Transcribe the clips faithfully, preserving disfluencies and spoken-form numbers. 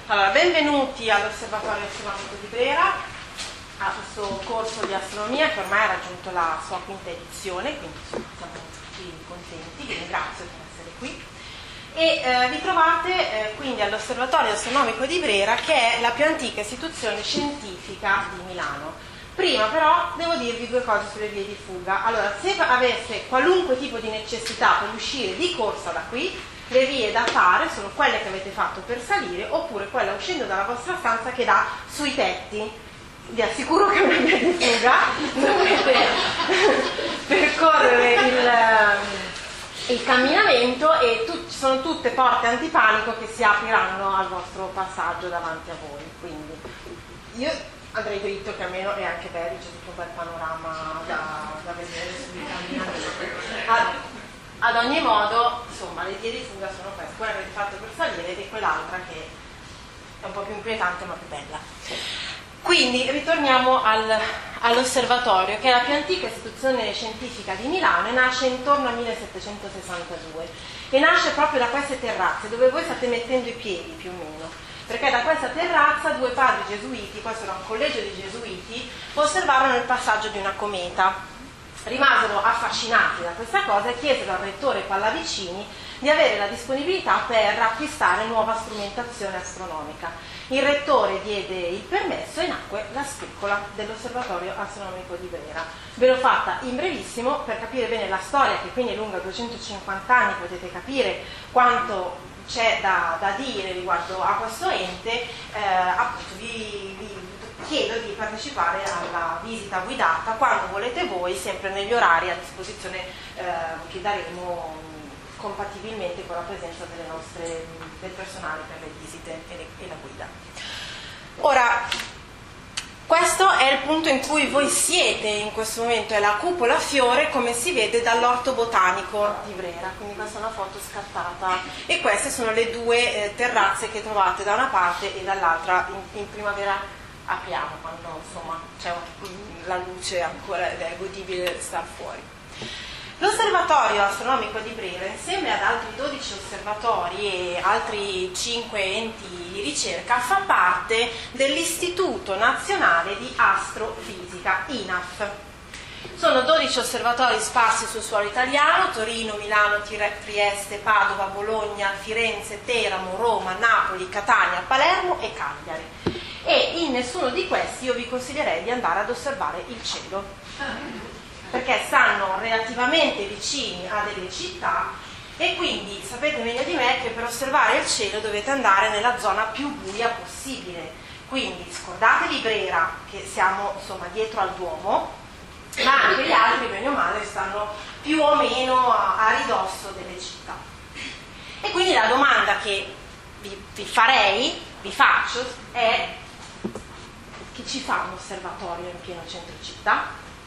Allora, benvenuti all'Osservatorio Astronomico di Brera, a questo corso di astronomia che ormai ha raggiunto la sua quinta edizione, quindi insomma, siamo tutti contenti, vi ringrazio per essere qui. E eh, vi trovate eh, quindi all'Osservatorio Astronomico di Brera, che è la più antica istituzione scientifica di Milano. Prima però devo dirvi due cose sulle vie di fuga. Allora, se aveste qualunque tipo di necessità per uscire di corsa da qui, le vie da fare sono quelle che avete fatto per salire, oppure quella uscendo dalla vostra stanza che dà sui tetti. Vi assicuro che è una via di fuga, dovete percorrere il, il camminamento e tu, ci sono tutte porte antipanico che si apriranno al vostro passaggio davanti a voi. Quindi io andrei dritto, che almeno è anche bello, c'è tutto un bel panorama da, da vedere sui camminamenti. Ad ogni modo, insomma, le vie di fuga sono queste, quella che avete fatto per salire e quell'altra che è un po' più inquietante ma più bella. Quindi ritorniamo al, all'osservatorio, che è la più antica istituzione scientifica di Milano e nasce intorno al millesettecentosessantadue e nasce proprio da queste terrazze dove voi state mettendo i piedi più o meno, perché da questa terrazza due padri gesuiti, questo era un collegio di gesuiti, osservarono il passaggio di una cometa. Rimasero affascinati da questa cosa e chiesero al rettore Pallavicini di avere la disponibilità per acquistare nuova strumentazione astronomica. Il rettore diede il permesso e nacque la spicola dell'Osservatorio Astronomico di Brera. Ve l'ho fatta in brevissimo per capire bene la storia, che quindi è lunga duecentocinquanta anni, potete capire quanto c'è da, da dire riguardo a questo ente. eh, appunto vi, vi chiedo di partecipare alla visita guidata quando volete voi, sempre negli orari a disposizione eh, che daremo mh, compatibilmente con la presenza delle nostre, del personale per le visite e, le, e la guida. Ora, questo è il punto in cui voi siete in questo momento, è la cupola fiore come si vede dall'orto botanico di Brera, quindi questa è una foto scattata e queste sono le due eh, terrazze che trovate da una parte e dall'altra. In, in primavera apriamo quando insomma c'è la luce ancora ed è godibile star fuori. L'Osservatorio Astronomico di Brera, insieme ad altri dodici osservatori e altri cinque enti di ricerca, fa parte dell'Istituto Nazionale di Astrofisica, I N A F. Sono dodici osservatori sparsi sul suolo italiano: Torino, Milano, Trieste, Padova, Bologna, Firenze, Teramo, Roma, Napoli, Catania, Palermo e Cagliari. E in nessuno di questi io vi consiglierei di andare ad osservare il cielo, perché stanno relativamente vicini a delle città e quindi sapete meglio di me che per osservare il cielo dovete andare nella zona più buia possibile. Quindi scordatevi Brera, che siamo insomma dietro al Duomo, ma anche gli altri bene o male stanno più o meno a, a ridosso delle città. E quindi la domanda che vi, vi farei, vi faccio, è: chi ci fa un osservatorio in pieno centro città?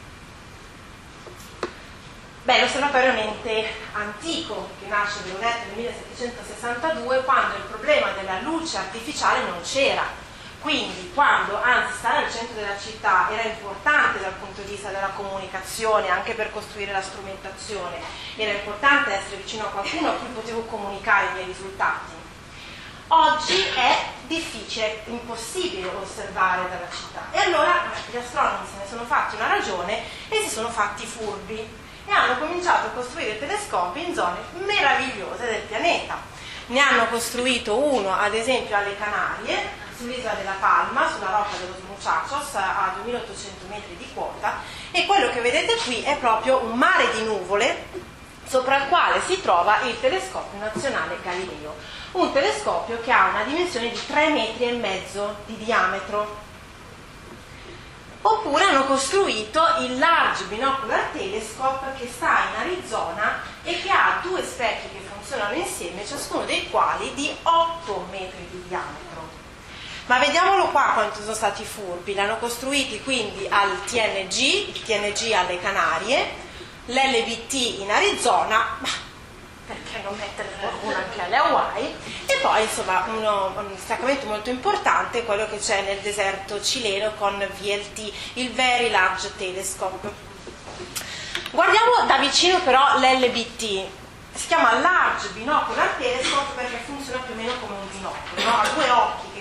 Beh, l'osservatorio è un ente antico che nasce, ve l'ho detto, nel millesettecentosessantadue, quando il problema della luce artificiale non c'era. Quindi quando, anzi, stare al centro della città era importante dal punto di vista della comunicazione, anche per costruire la strumentazione, era importante essere vicino a qualcuno a cui potevo comunicare i miei risultati. Oggi è difficile, impossibile osservare dalla città. E allora gli astronomi se ne sono fatti una ragione e si sono fatti furbi e hanno cominciato a costruire telescopi in zone meravigliose del pianeta. Ne hanno costruito uno, ad esempio, alle Canarie, sull'isola della Palma, sulla rocca dello Muchachos, a duemilaottocento metri di quota, e quello che vedete qui è proprio un mare di nuvole sopra il quale si trova il telescopio nazionale Galileo, un telescopio che ha una dimensione di tre metri e mezzo di diametro. Oppure hanno costruito il Large Binocular Telescope, che sta in Arizona e che ha due specchi che funzionano insieme, ciascuno dei quali di otto metri di diametro. Ma vediamolo qua quanto sono stati furbi. L'hanno costruiti quindi al T N G, il T N G alle Canarie, l'L B T in Arizona, ma perché non mettere qualcuno anche alle Hawaii? E poi insomma uno, un staccamento molto importante è quello che c'è nel deserto cileno con V L T, il Very Large Telescope. Guardiamo da vicino però l'L B T. Si chiama Large Binocular Telescope perché funziona più o meno come un binocolo, no? Ha due occhi che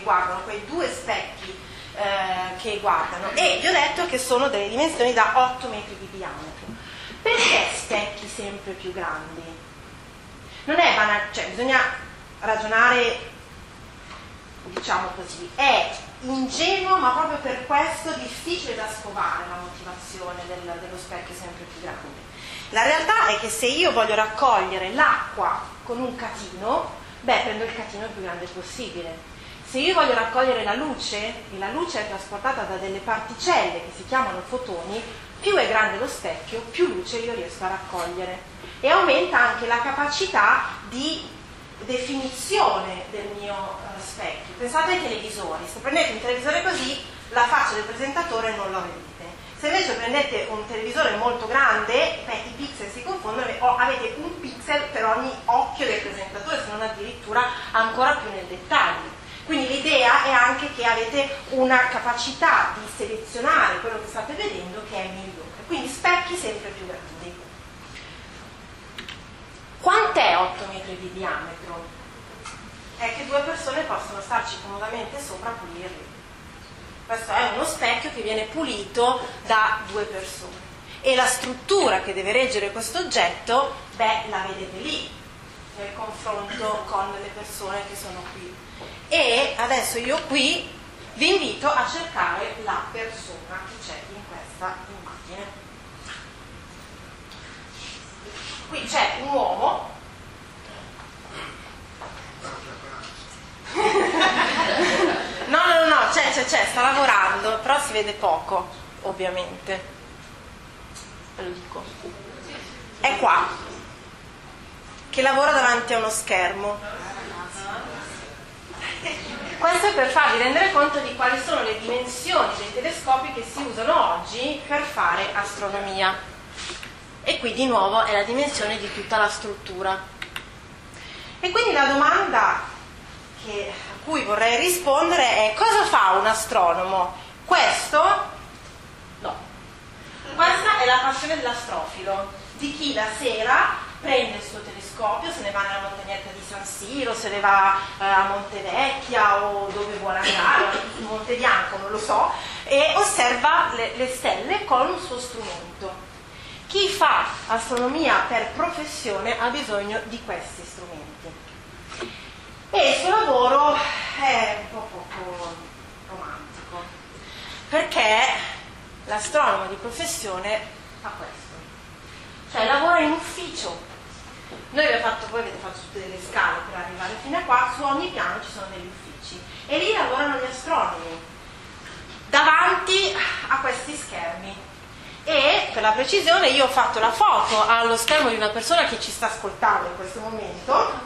guardano, quei due specchi eh, che guardano, e vi ho detto che sono delle dimensioni da otto metri di diametro. Perché specchi sempre più grandi? Non è banale, cioè bisogna ragionare, diciamo così, è ingenuo, ma proprio per questo difficile da scovare la motivazione del, dello specchio sempre più grande. La realtà è che se io voglio raccogliere l'acqua con un catino, beh, prendo il catino il più grande possibile. Se io voglio raccogliere la luce, e la luce è trasportata da delle particelle che si chiamano fotoni, più è grande lo specchio, più luce io riesco a raccogliere. E aumenta anche la capacità di definizione del mio uh, specchio. Pensate ai televisori, se prendete un televisore così, la faccia del presentatore non la vedete. Se invece prendete un televisore molto grande, beh, i pixel si confondono e avete un pixel per ogni occhio del presentatore, se non addirittura ancora più nel dettaglio. Quindi l'idea è anche che avete una capacità di selezionare quello che state vedendo che è migliore. Quindi specchi sempre più grandi. Quant'è otto metri di diametro? È che due persone possono starci comodamente sopra a pulirli. Questo è uno specchio che viene pulito da due persone. E la struttura che deve reggere questo oggetto, beh, la vedete lì, nel confronto con le persone che sono qui. E adesso io qui vi invito a cercare la persona che c'è in questa immagine. Qui c'è un uomo no no no c'è c'è c'è sta lavorando, però si vede poco, ovviamente, ve lo dico, è qua che lavora davanti a uno schermo. Questo è per farvi rendere conto di quali sono le dimensioni dei telescopi che si usano oggi per fare astronomia. E qui di nuovo è la dimensione di tutta la struttura. E quindi la domanda che, a cui vorrei rispondere è: cosa fa un astronomo? Questo? No. Questa è la passione dell'astrofilo, di chi la sera prende il suo telescopio, se ne va nella montagnetta di San Siro, se ne va eh, a Montevecchia o dove vuole andare, in Monte Bianco, non lo so, e osserva le, le stelle con un suo strumento. Chi fa astronomia per professione ha bisogno di questi strumenti. E il suo lavoro è un po' poco romantico, perché l'astronomo di professione fa questo, cioè lavora in ufficio. Noi abbiamo fatto, voi avete fatto tutte delle scale per arrivare fino a qua, su ogni piano ci sono degli uffici e lì lavorano gli astronomi davanti a questi schermi. E per la precisione io ho fatto la foto allo schermo di una persona che ci sta ascoltando in questo momento,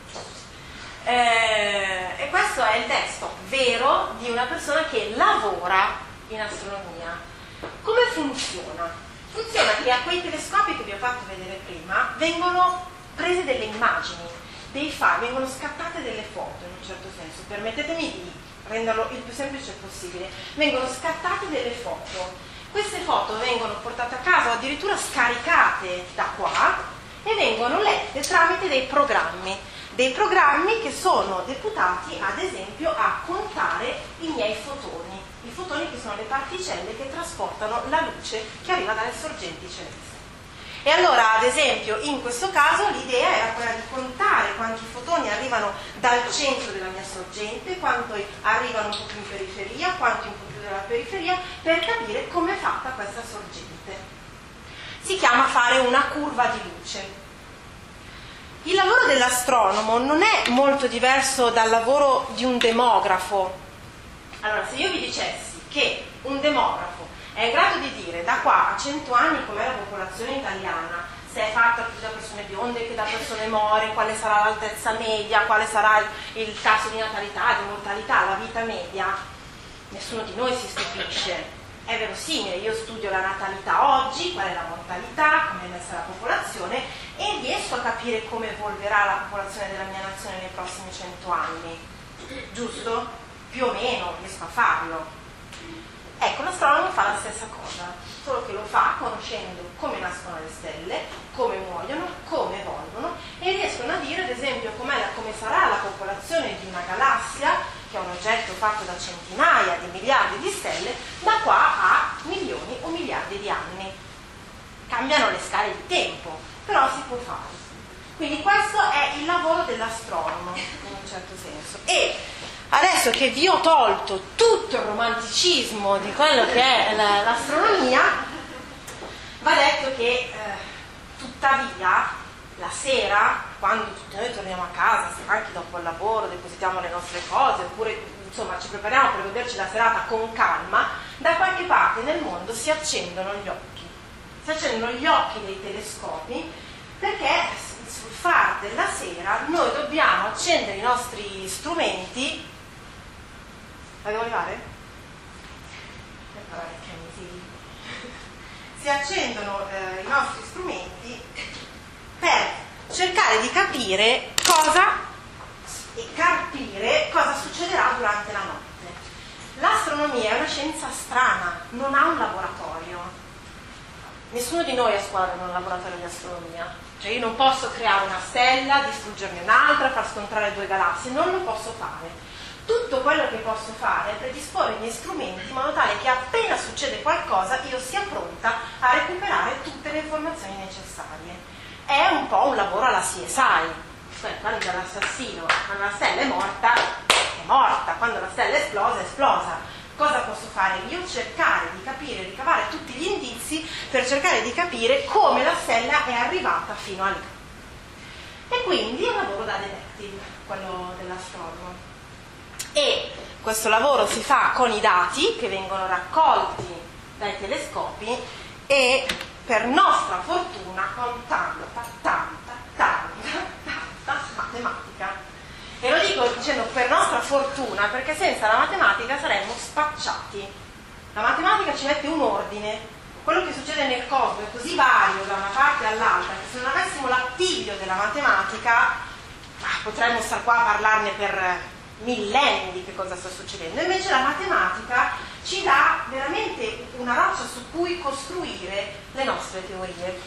eh, e questo è il desktop vero di una persona che lavora in astronomia. Come funziona? Funziona che a quei telescopi che vi ho fatto vedere prima vengono prese delle immagini, dei file, vengono scattate delle foto in un certo senso, permettetemi di renderlo il più semplice possibile, vengono scattate delle foto. Queste foto vengono portate a casa o addirittura scaricate da qua e vengono lette tramite dei programmi, dei programmi che sono deputati ad esempio a contare i miei fotoni, i fotoni che sono le particelle che trasportano la luce che arriva dalle sorgenti celesti. E allora, ad esempio, in questo caso l'idea era quella di contare quanti fotoni arrivano dal centro della mia sorgente, quanti arrivano un po' più in periferia, quanti un po' più dalla periferia, per capire come è fatta questa sorgente. Si chiama fare una curva di luce. Il lavoro dell'astronomo non è molto diverso dal lavoro di un demografo. Allora, se io vi dicessi che un demografo è in grado di dire da qua a cento anni com'è la popolazione italiana, se è fatta più da persone bionde che da persone more, quale sarà l'altezza media, quale sarà il, il tasso di natalità, di mortalità, la vita media, nessuno di noi si stupisce. È verosimile, io studio la natalità oggi, qual è la mortalità, come è messa la popolazione e riesco a capire come evolverà la popolazione della mia nazione nei prossimi cento anni, giusto? Più o meno riesco a farlo. Ecco, l'astronomo fa la stessa cosa, solo che lo fa conoscendo come nascono le stelle, come muoiono, come evolvono e riescono a dire, ad esempio, com'è la, come sarà la popolazione di una galassia che è un oggetto fatto da centinaia di miliardi di stelle, da qua a milioni o miliardi di anni. Cambiano le scale di tempo, però si può fare. Quindi questo è il lavoro dell'astronomo, in un certo senso. E adesso che vi ho tolto tutto il romanticismo di quello che è l'astronomia, va detto che eh, tuttavia la sera, quando tutti noi torniamo a casa, anche dopo il lavoro, depositiamo le nostre cose, oppure insomma ci prepariamo per goderci la serata con calma, da qualche parte nel mondo si accendono gli occhi. Si accendono gli occhi dei telescopi, perché sul far della sera noi dobbiamo accendere i nostri strumenti. La devo levare? Si accendono eh, i nostri strumenti per cercare di capire cosa e capire cosa succederà durante la notte. L'astronomia è una scienza strana, non ha un laboratorio. Nessuno di noi a scuola ha un laboratorio di astronomia. Cioè io non posso creare una stella, distruggerne un'altra, far scontrare due galassie, non lo posso fare. Tutto quello che posso fare è predisporre i miei strumenti in modo tale che appena succede qualcosa io sia pronta a recuperare tutte le informazioni necessarie. È un po' un lavoro alla C S I, cioè quando l'assassino, quando la stella è morta, è morta, quando la stella è esplosa, è esplosa. Cosa posso fare? Io cercare di capire, ricavare tutti gli indizi per cercare di capire come la stella è arrivata fino a lì. E quindi è un lavoro da detective, quello dell'astronomo. E questo lavoro si fa con i dati che vengono raccolti dai telescopi e per nostra fortuna con tanta, tanta, tanta, tanta matematica. E lo dico dicendo per nostra fortuna perché senza la matematica saremmo spacciati. La matematica ci mette un ordine. Quello che succede nel cosmo è così vario da una parte all'altra che se non avessimo l'appiglio della matematica potremmo stare qua a parlarne per millenni di che cosa sta succedendo. Invece la matematica ci dà veramente una roccia su cui costruire le nostre teorie.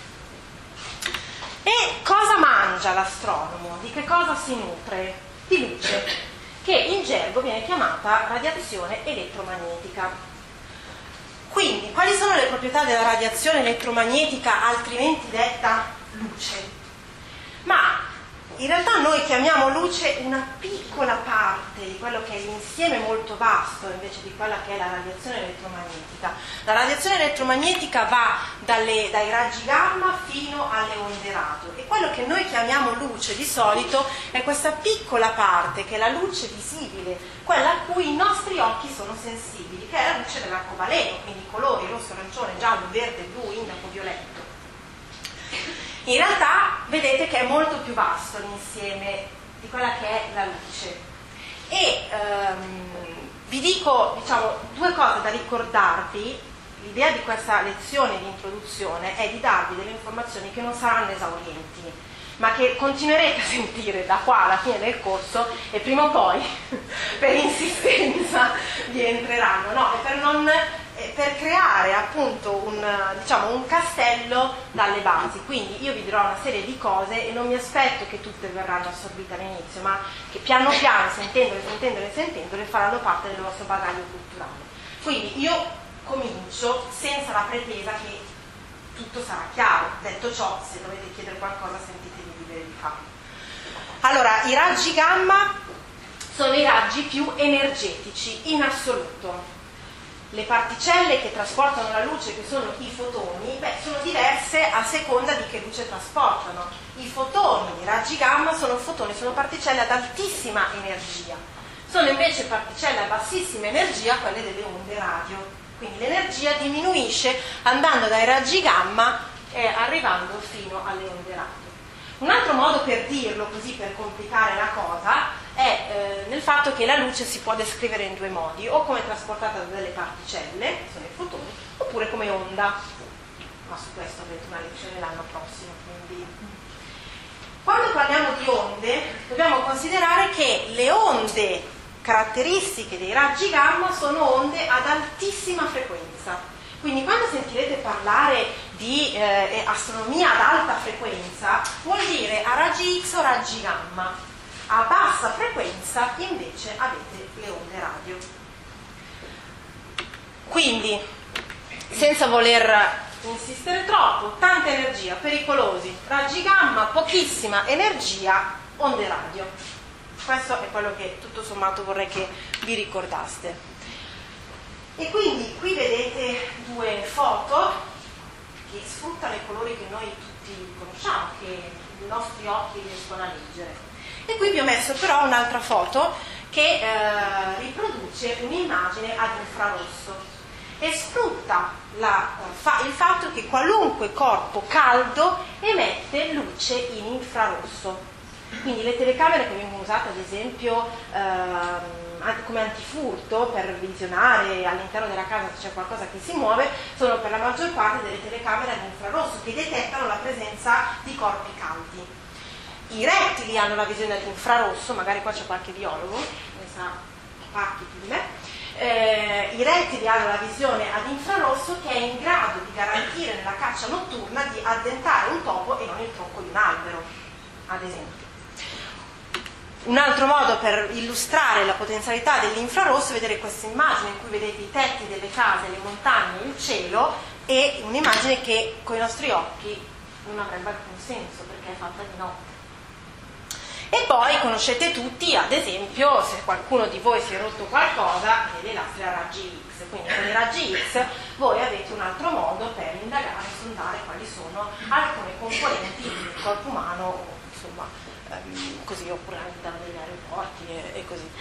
E cosa mangia l'astronomo? Di che cosa si nutre? Di luce, che in gergo viene chiamata radiazione elettromagnetica. Quindi, quali sono le proprietà della radiazione elettromagnetica, altrimenti detta luce? Ma in realtà noi chiamiamo luce una piccola parte di quello che è l'insieme molto vasto invece di quella che è la radiazione elettromagnetica. La radiazione elettromagnetica va dalle, dai raggi gamma fino alle onde radio e quello che noi chiamiamo luce di solito è questa piccola parte che è la luce visibile, quella a cui i nostri occhi sono sensibili, che è la luce dell'arcobaleno, quindi i colori rosso, arancione, giallo, verde, blu, indaco, violetto. In realtà vedete che è molto più vasto l'insieme di quella che è la luce e ehm, vi dico diciamo, due cose da ricordarvi. L'idea di questa lezione di introduzione è di darvi delle informazioni che non saranno esaurienti ma che continuerete a sentire da qua alla fine del corso e prima o poi per insistenza vi entreranno, no? E per non per creare appunto un, diciamo, un castello dalle basi. Quindi io vi dirò una serie di cose e non mi aspetto che tutte verranno assorbite all'inizio, ma che piano piano, sentendole, sentendole, sentendole, faranno parte del vostro bagaglio culturale. Quindi io comincio senza la pretesa che tutto sarà chiaro. Detto ciò, se dovete chiedere qualcosa sentitevi liberi di farlo. Allora, i raggi gamma sono i raggi più energetici in assoluto. Le particelle che trasportano la luce, che sono i fotoni, beh, sono diverse a seconda di che luce trasportano. I fotoni di raggi gamma sono fotoni, sono particelle ad altissima energia. Sono invece particelle a bassissima energia quelle delle onde radio. Quindi l'energia diminuisce andando dai raggi gamma e arrivando fino alle onde radio. Un altro modo per dirlo, così per complicare la cosa, è eh, nel fatto che la luce si può descrivere in due modi, o come trasportata da delle particelle, che sono i fotoni, oppure come onda. Ma su questo avrete una lezione l'anno prossimo. Quindi. Quando parliamo di onde, dobbiamo considerare che le onde caratteristiche dei raggi gamma sono onde ad altissima frequenza. Quindi quando sentirete parlare di eh, astronomia ad alta frequenza, vuol dire a raggi X o raggi gamma. A bassa frequenza invece avete le onde radio. Quindi, senza voler insistere troppo, tanta energia, pericolosi, raggi gamma, pochissima energia, onde radio. Questo è quello che tutto sommato vorrei che vi ricordaste. E quindi qui vedete due foto che sfruttano i colori che noi tutti conosciamo, che i nostri occhi riescono a leggere. E qui vi ho messo però un'altra foto che eh, riproduce un'immagine ad infrarosso e sfrutta la, fa, il fatto che qualunque corpo caldo emette luce in infrarosso. Quindi le telecamere che vengono usate ad esempio eh, come antifurto per visionare all'interno della casa se c'è qualcosa che si muove sono per la maggior parte delle telecamere ad infrarosso che detettano la presenza di corpi caldi. I rettili hanno la visione ad infrarosso, magari qua c'è qualche biologo, ne sa pacchi più di me. Eh, I rettili hanno la visione ad infrarosso che è in grado di garantire nella caccia notturna di addentare un topo e non il tronco di un albero, ad esempio. Un altro modo per illustrare la potenzialità dell'infrarosso è vedere questa immagine in cui vedete i tetti delle case, le montagne, il cielo, e un'immagine che con i nostri occhi non avrebbe alcun senso perché è fatta di notte. E poi conoscete tutti, ad esempio, se qualcuno di voi si è rotto qualcosa, dei lastre a raggi X. Quindi con i raggi X voi avete un altro modo per indagare e sondare quali sono alcune componenti del corpo umano, o insomma, ehm, così, oppure all'interno degli aeroporti e, e così.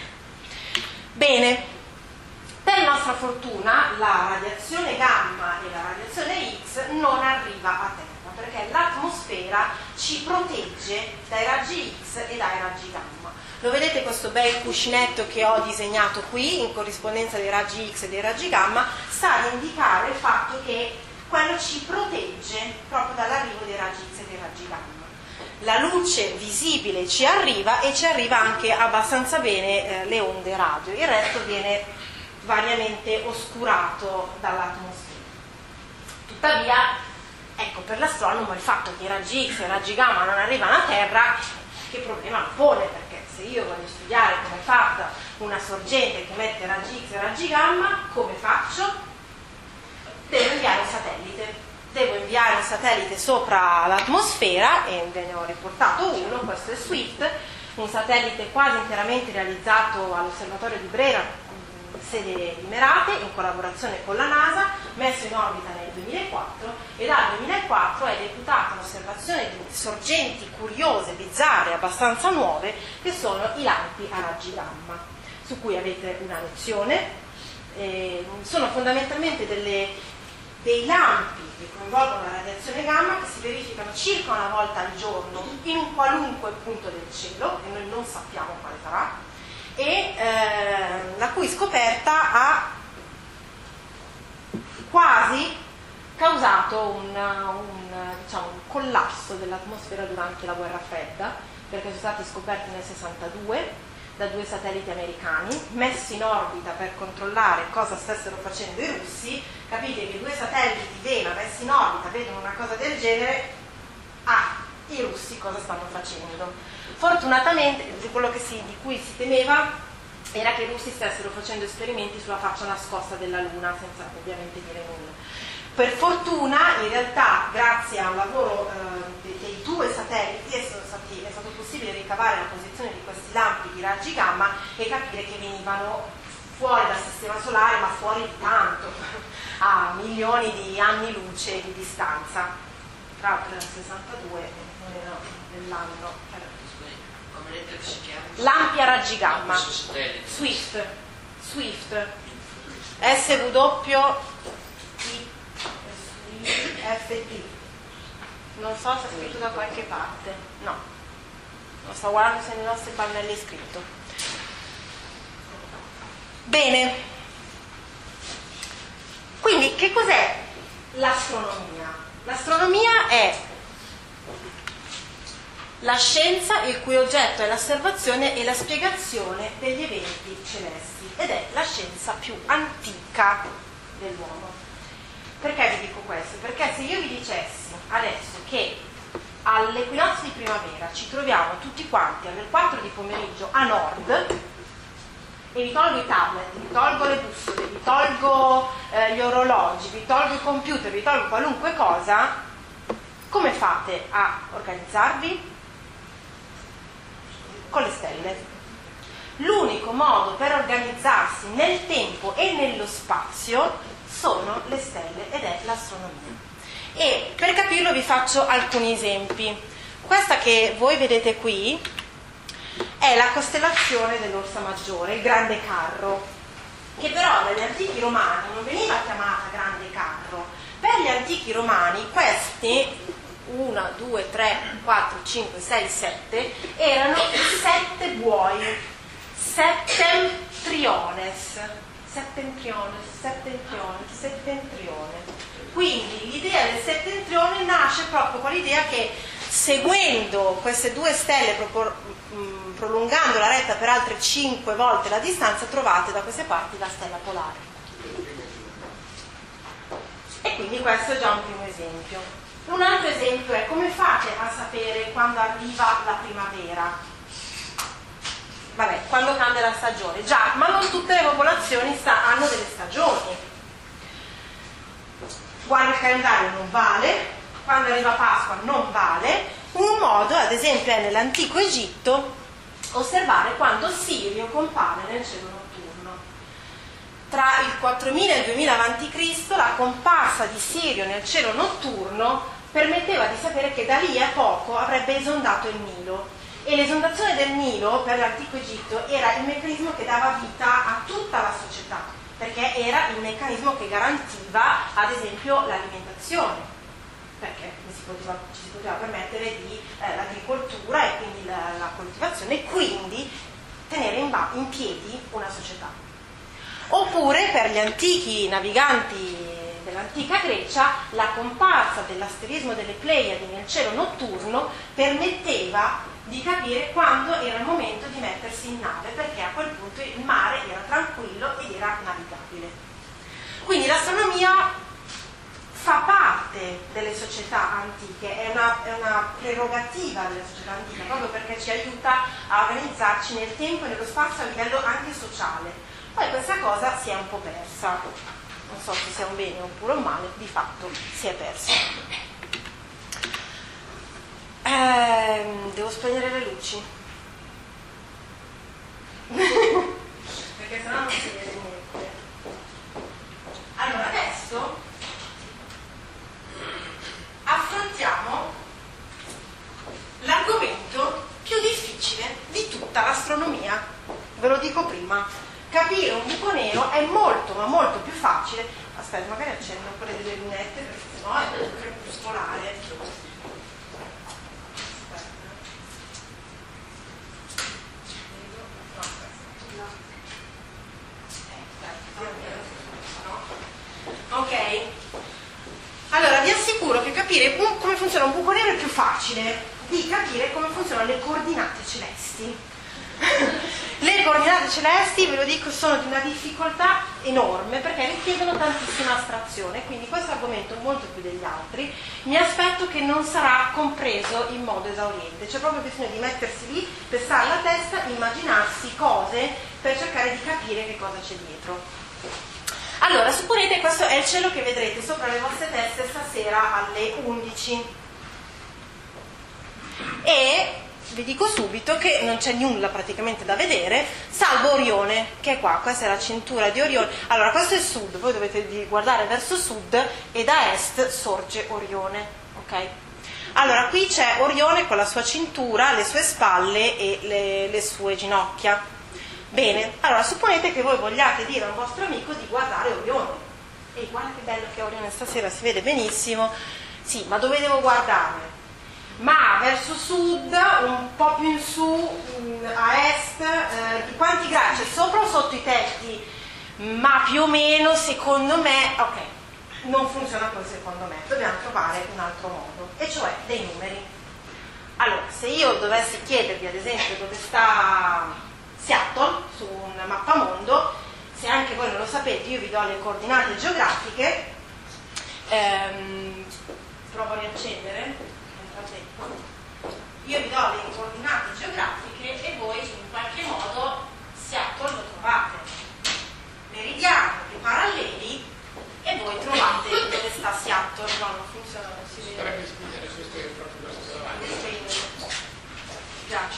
Bene, per nostra fortuna la radiazione gamma e la radiazione X non arriva a terra, perché l'atmosfera ci protegge dai raggi X e dai raggi gamma. Lo vedete questo bel cuscinetto che ho disegnato qui in corrispondenza dei raggi X e dei raggi gamma sta ad indicare il fatto che quello ci protegge proprio dall'arrivo dei raggi X e dei raggi gamma. La luce visibile ci arriva e ci arriva anche abbastanza bene eh, le onde radio, il resto viene variamente oscurato dall'atmosfera. Tuttavia, ecco, per l'astronomo il fatto che i raggi X e i raggi gamma non arrivano a terra, che problema lo pone? Perché se io voglio studiare come è fatta una sorgente che emette raggi X e raggi gamma, come faccio? Devo inviare un satellite. Devo inviare un satellite sopra l'atmosfera e ve ne ho riportato uno, questo è SWIFT, un satellite quasi interamente realizzato all'osservatorio di Brera, sede di Merate, in collaborazione con la NASA, messo in orbita nel duemilaquattro e dal duemilaquattro è deputato all'osservazione di sorgenti curiose, bizzarre, abbastanza nuove, che sono i lampi a raggi gamma, su cui avete una lezione. Eh, sono fondamentalmente delle, dei lampi che coinvolgono la radiazione gamma che si verificano circa una volta al giorno in un qualunque punto del cielo, e noi non sappiamo quale sarà, e eh, la cui scoperta ha quasi causato un, un, diciamo, un collasso dell'atmosfera durante la guerra fredda, perché sono stati scoperti nel sessantadue da due satelliti americani messi in orbita per controllare cosa stessero facendo i russi. Capite che due satelliti di Vela messi in orbita vedono una cosa del genere, ah, i russi cosa stanno facendo? Fortunatamente quello che si, di cui si temeva era che i russi stessero facendo esperimenti sulla faccia nascosta della Luna, senza ovviamente dire nulla. Per fortuna, in realtà, grazie al lavoro eh, dei due satelliti è, stati, è stato possibile ricavare la posizione di questi lampi di raggi gamma e capire che venivano fuori dal sistema solare, ma fuori di tanto, a milioni di anni luce di distanza. Tra l'altro nel sessantadue non era dell'anno. Lampi a raggi gamma, SWIFT, SWIFT, S W I F T, non so se è scritto da qualche parte, no, lo sto guardando se nei nostri pannelli è scritto. Bene, quindi che cos'è l'astronomia? L'astronomia è la scienza il cui oggetto è l'osservazione e la spiegazione degli eventi celesti, ed è la scienza più antica dell'uomo. Perché vi dico questo? Perché se io vi dicessi adesso che all'equinozio di primavera ci troviamo tutti quanti alle quattro di pomeriggio a nord e vi tolgo i tablet, vi tolgo le bussole, vi tolgo eh, gli orologi, vi tolgo i computer, vi tolgo qualunque cosa, come fate a organizzarvi? Con le stelle. L'unico modo per organizzarsi nel tempo e nello spazio sono le stelle ed è l'astronomia. E per capirlo vi faccio alcuni esempi. Questa che voi vedete qui è la costellazione dell'Orsa Maggiore, il Grande Carro, che però dagli antichi romani non veniva chiamata Grande Carro. Per gli antichi romani questi uno, due, tre, quattro, cinque, sei, sette erano sette buoi, settentriones, settentriones, settentriones, settentrione. Quindi l'idea del settentrione nasce proprio con l'idea che seguendo queste due stelle, prolungando la retta per altre cinque volte la distanza, trovate da queste parti la stella polare. E quindi questo è già un primo esempio. Un altro esempio è: come fate a sapere quando arriva la primavera? Vabbè, quando cambia la stagione. Già, ma non tutte le popolazioni sta, hanno delle stagioni. Quando il calendario non vale, quando arriva Pasqua non vale. Un modo, ad esempio, è nell'antico Egitto osservare quando Sirio compare nel cielo notturno. Tra il quattromila e il duemila avanti Cristo la comparsa di Sirio nel cielo notturno permetteva di sapere che da lì a poco avrebbe esondato il Nilo. E l'esondazione del Nilo per l'antico Egitto era il meccanismo che dava vita a tutta la società, perché era il meccanismo che garantiva, ad esempio, l'alimentazione, perché si poteva, ci si poteva permettere di eh, l'agricoltura e quindi la, la coltivazione, e quindi tenere in, in piedi una società. Oppure per gli antichi naviganti dell'antica Grecia la comparsa dell'asterismo delle Pleiadi nel cielo notturno permetteva di capire quando era il momento di mettersi in nave, perché a quel punto il mare era tranquillo ed era navigabile. Quindi l'astronomia fa parte delle società antiche, è una, è una prerogativa delle società antiche, proprio perché ci aiuta a organizzarci nel tempo e nello spazio a livello anche sociale. Poi questa cosa si è un po' persa, non so se sia un bene oppure un male, di fatto si è persa. Eh, devo spegnere le luci perché sennò non si vede niente. Allora adesso affrontiamo l'argomento più difficile di tutta l'astronomia. Ve lo dico prima: capire un buco nero è molto ma molto più facile. Aspetta, magari accendo quelle delle lunette perché sennò è crepuscolare. Ok, allora vi assicuro che capire come funziona un buco nero è più facile di capire come funzionano le coordinate celesti. Le coordinate celesti, ve lo dico, sono di una difficoltà enorme perché richiedono tantissima astrazione, quindi questo argomento, molto più degli altri, mi aspetto che non sarà compreso in modo esauriente. C'è proprio bisogno di mettersi lì, pestare la testa, immaginarsi cose per cercare di capire che cosa c'è dietro. Allora, supponete questo è il cielo che vedrete sopra le vostre teste stasera alle undici. E vi dico subito che non c'è nulla praticamente da vedere, salvo Orione, che è qua. Questa è la cintura di Orione. Allora, questo è sud, voi dovete guardare verso sud e da est sorge Orione, ok? Allora, qui c'è Orione con la sua cintura, le sue spalle e le, le sue ginocchia. Bene, allora supponete che voi vogliate dire a un vostro amico di guardare Orione. Ehi, guarda che bello che Orione stasera, si vede benissimo. Sì, ma dove devo guardare? Ma verso sud, un po' più in su, a est, eh, di quanti gradi? Cioè sopra o sotto i tetti? Ma più o meno, secondo me, ok, non funziona così secondo me, dobbiamo trovare un altro modo, e cioè dei numeri. Allora, se io dovessi chiedervi ad esempio dove sta Seattle su un mappamondo, se anche voi non lo sapete, io vi do le coordinate geografiche. Ehm, provo a riaccendere. io vi do le coordinate geografiche e voi in qualche modo Seattle lo trovate, meridiani e paralleli, e voi trovate dove sta Seattle. No, non funziona, non si vede. Dovrebbe spiegare, questo è proprio questo davanti. Piace.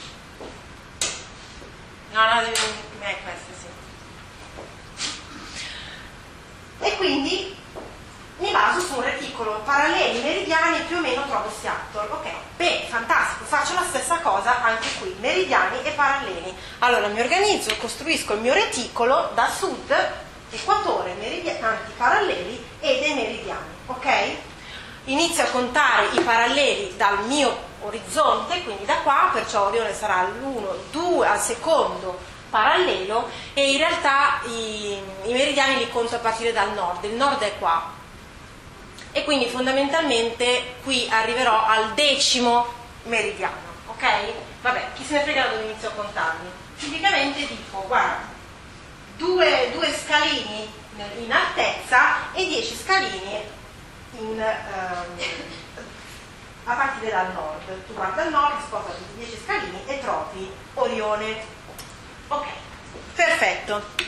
No, no, è questa, sì. E quindi mi baso su un reticolo, paralleli, meridiani, più o meno trovo Seattle. Ok, bene, fantastico, faccio la stessa cosa anche qui, meridiani e paralleli. Allora mi organizzo, costruisco il mio reticolo da sud, equatore, meridiani, tanti paralleli e dei meridiani, ok? Inizio a contare i paralleli dal mio orizzonte, quindi da qua, perciò Orione sarà all'uno, due, al secondo parallelo, e in realtà i, i meridiani li conto a partire dal nord, il nord è qua, e quindi fondamentalmente qui arriverò al decimo meridiano, ok? Vabbè, chi se ne frega da dove inizio a contarli? Tipicamente dico, guarda, due, due scalini in altezza e dieci scalini in, ehm, a partire dal nord. Tu guarda al nord, sposta tutti i dieci scalini e trovi Orione. Ok, perfetto.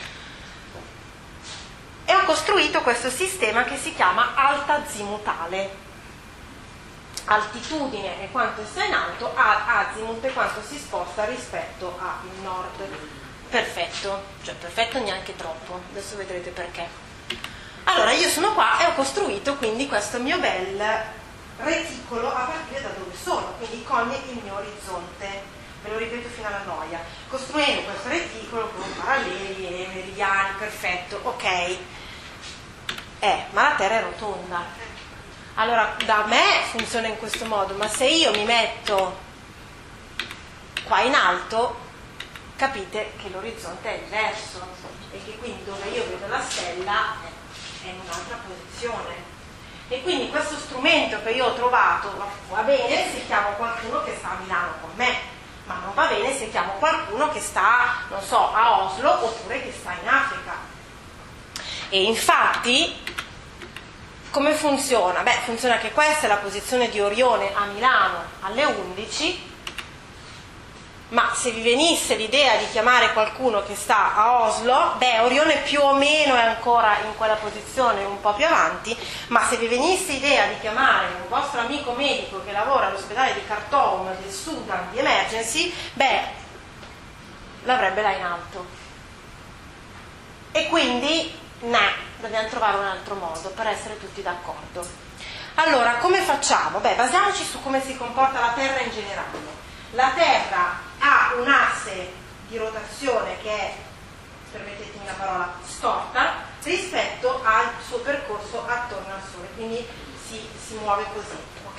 E ho costruito questo sistema che si chiama alta azimutale. Altitudine è quanto sta in alto, azimut è quanto si sposta rispetto al nord. Perfetto, cioè perfetto neanche troppo, adesso vedrete perché. Allora io sono qua e ho costruito quindi questo mio bel reticolo a partire da dove sono, quindi con il mio orizzonte. Ve lo ripeto fino alla noia. Costruendo questo reticolo con paralleli e meridiani, perfetto, ok. Eh, ma la Terra è rotonda. Allora, da me funziona in questo modo, ma se io mi metto qua in alto, capite che l'orizzonte è diverso e che quindi dove io vedo la stella è in un'altra posizione. E quindi questo strumento che io ho trovato va bene se chiamo qualcuno che sta a Milano con me, ma non va bene se chiamo qualcuno che sta, non so, a Oslo oppure che sta in Africa. E infatti, come funziona? Beh, funziona che questa è la posizione di Orione a Milano alle undici, ma se vi venisse l'idea di chiamare qualcuno che sta a Oslo, beh, Orione più o meno è ancora in quella posizione un po' più avanti, ma se vi venisse l'idea di chiamare un vostro amico medico che lavora all'ospedale di Khartoum del Sudan di Emergency, beh, l'avrebbe là in alto. E quindi, no, dobbiamo trovare un altro modo per essere tutti d'accordo. Allora, come facciamo? Beh, basiamoci su come si comporta la Terra in generale. La Terra ha un asse di rotazione che è, permettetemi la parola, storta rispetto al suo percorso attorno al Sole, quindi si, si muove così,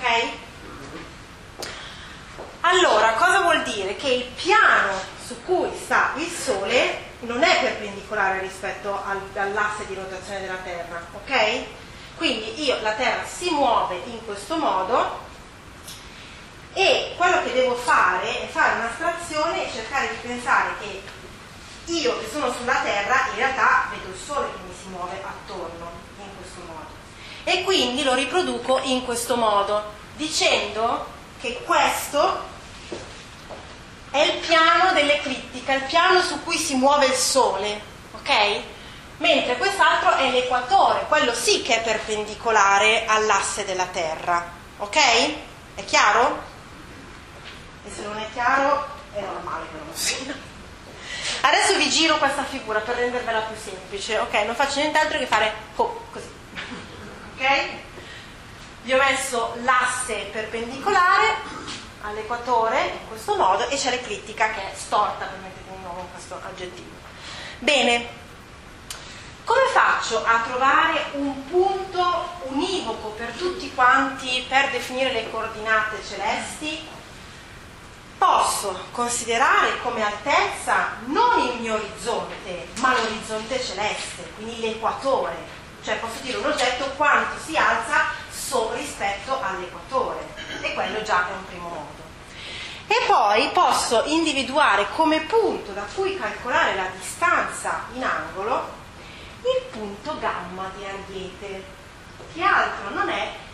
ok? Allora, cosa vuol dire? Che il piano su cui sta il Sole non è perpendicolare rispetto al, all'asse di rotazione della Terra, ok? Quindi io, la Terra si muove in questo modo, e quello che devo fare è fare un'astrazione e cercare di pensare che io che sono sulla Terra in realtà vedo il Sole che mi si muove attorno in questo modo, e quindi lo riproduco in questo modo dicendo che questo è il piano dell'eclittica, il piano su cui si muove il Sole, ok? Mentre quest'altro è l'equatore, quello sì che è perpendicolare all'asse della Terra, ok? È chiaro? E se non è chiaro è normale che non lo sia. Adesso vi giro questa figura per rendervela più semplice, ok? Non faccio nient'altro che fare oh, così, ok? Vi ho messo l'asse perpendicolare all'equatore in questo modo e c'è l'eclittica che è storta, permettetemi di nuovo questo aggettivo. Bene, come faccio a trovare un punto univoco per tutti quanti per definire le coordinate celesti? Posso considerare come altezza non il mio orizzonte, ma l'orizzonte celeste, quindi l'equatore. Cioè posso dire un oggetto quanto si alza so rispetto all'equatore, e quello già è un primo modo. E poi posso individuare come punto da cui calcolare la distanza in angolo il punto gamma di Ariete, che altro non è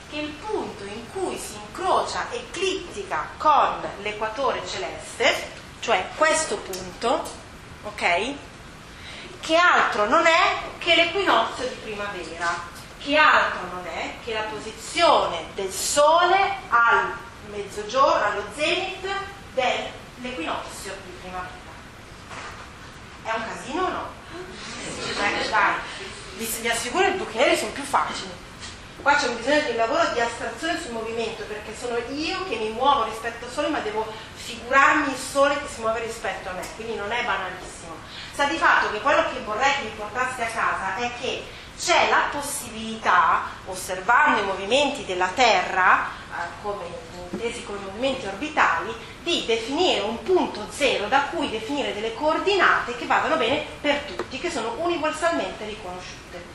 che il punto in cui si incrocia eclittica con l'equatore celeste, cioè questo punto, ok? Che altro non è che l'equinozio di primavera, che altro non è che la posizione del Sole al mezzogiorno, allo zenit dell'equinozio di primavera. È un casino o no? Eh, dai, vi, vi assicuro che i buchi neri sono più facili. Qua c'è bisogno di un lavoro di astrazione sul movimento, perché sono io che mi muovo rispetto al Sole, ma devo figurarmi il Sole che si muove rispetto a me, quindi non è banalissimo. Sta di fatto che quello che vorrei che vi portaste a casa è che c'è la possibilità, osservando i movimenti della Terra, eh, come intesi come movimenti orbitali, di definire un punto zero da cui definire delle coordinate che vadano bene per tutti, che sono universalmente riconosciute.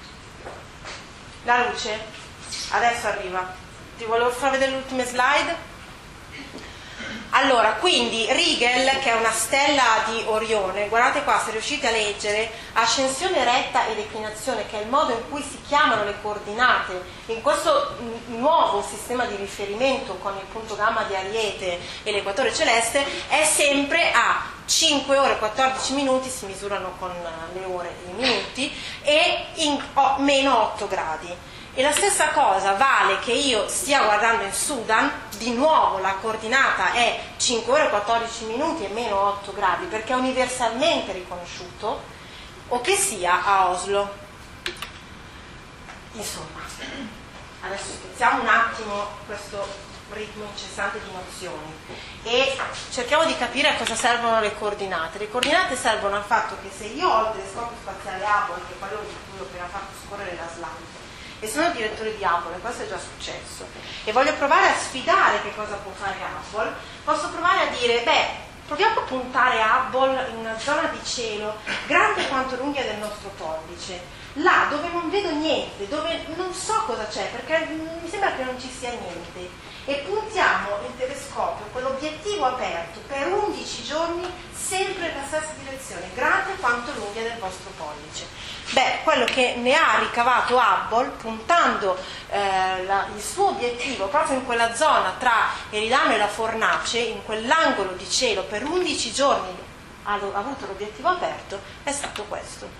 La luce adesso arriva. Ti volevo far vedere le ultime slide. Allora, quindi Rigel, che è una stella di Orione, guardate qua, se riuscite a leggere, ascensione retta e declinazione, che è il modo in cui si chiamano le coordinate in questo nuovo sistema di riferimento con il punto gamma di Ariete e l'equatore celeste, è sempre a cinque ore e quattordici minuti, si misurano con le ore e i minuti, e in oh, meno otto gradi. E la stessa cosa vale che io stia guardando in Sudan, di nuovo la coordinata è cinque ore e quattordici minuti e meno otto gradi, perché è universalmente riconosciuto, o che sia a Oslo. Insomma, adesso spezziamo un attimo questo ritmo incessante di nozioni e cerchiamo di capire a cosa servono le coordinate. Le coordinate servono al fatto che se io ho il telescopio spaziale Hubble, che è quello di cui ho appena fatto scorrere la slide, e sono direttore di Hubble, e questo è già successo, e voglio provare a sfidare che cosa può fare Hubble, posso provare a dire, beh, proviamo a puntare Hubble in una zona di cielo grande quanto l'unghia del nostro pollice, là dove non vedo niente, dove non so cosa c'è, perché mi sembra che non ci sia niente, e puntiamo il telescopio con l'obiettivo aperto per undici giorni sempre nella stessa direzione, grande quanto l'unghia del vostro pollice. Beh, quello che ne ha ricavato Hubble, puntando eh, la, il suo obiettivo proprio in quella zona tra Eridano e la Fornace, in quell'angolo di cielo per undici giorni ha, ha avuto l'obiettivo aperto, è stato questo.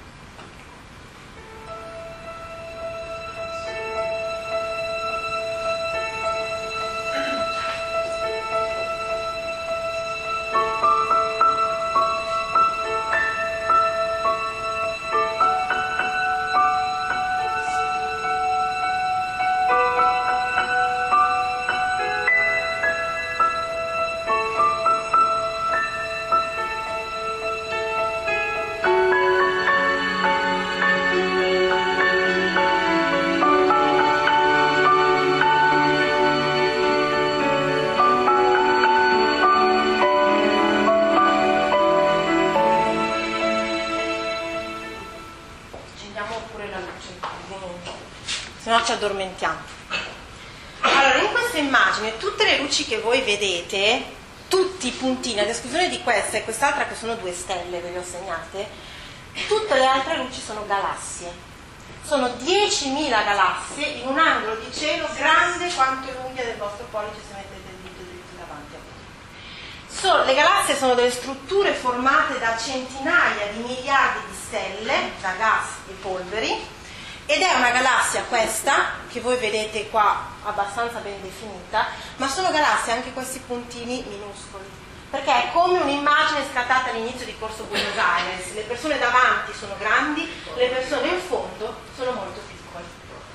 Ci addormentiamo. Allora, in questa immagine tutte le luci che voi vedete, tutti i puntini, ad esclusione di questa e quest'altra che sono due stelle, ve le ho segnate, tutte le altre luci sono galassie. Sono diecimila galassie in un angolo di cielo grande quanto l'unghia del vostro pollice se mettete il dito dritto davanti a voi. So, le galassie sono delle strutture formate da centinaia di miliardi di stelle, da gas e polveri, ed è una galassia questa, che voi vedete qua abbastanza ben definita, ma sono galassie anche questi puntini minuscoli, perché è come un'immagine scattata all'inizio di Corso Buenos Aires, le persone davanti sono grandi, le persone in fondo sono molto piccole.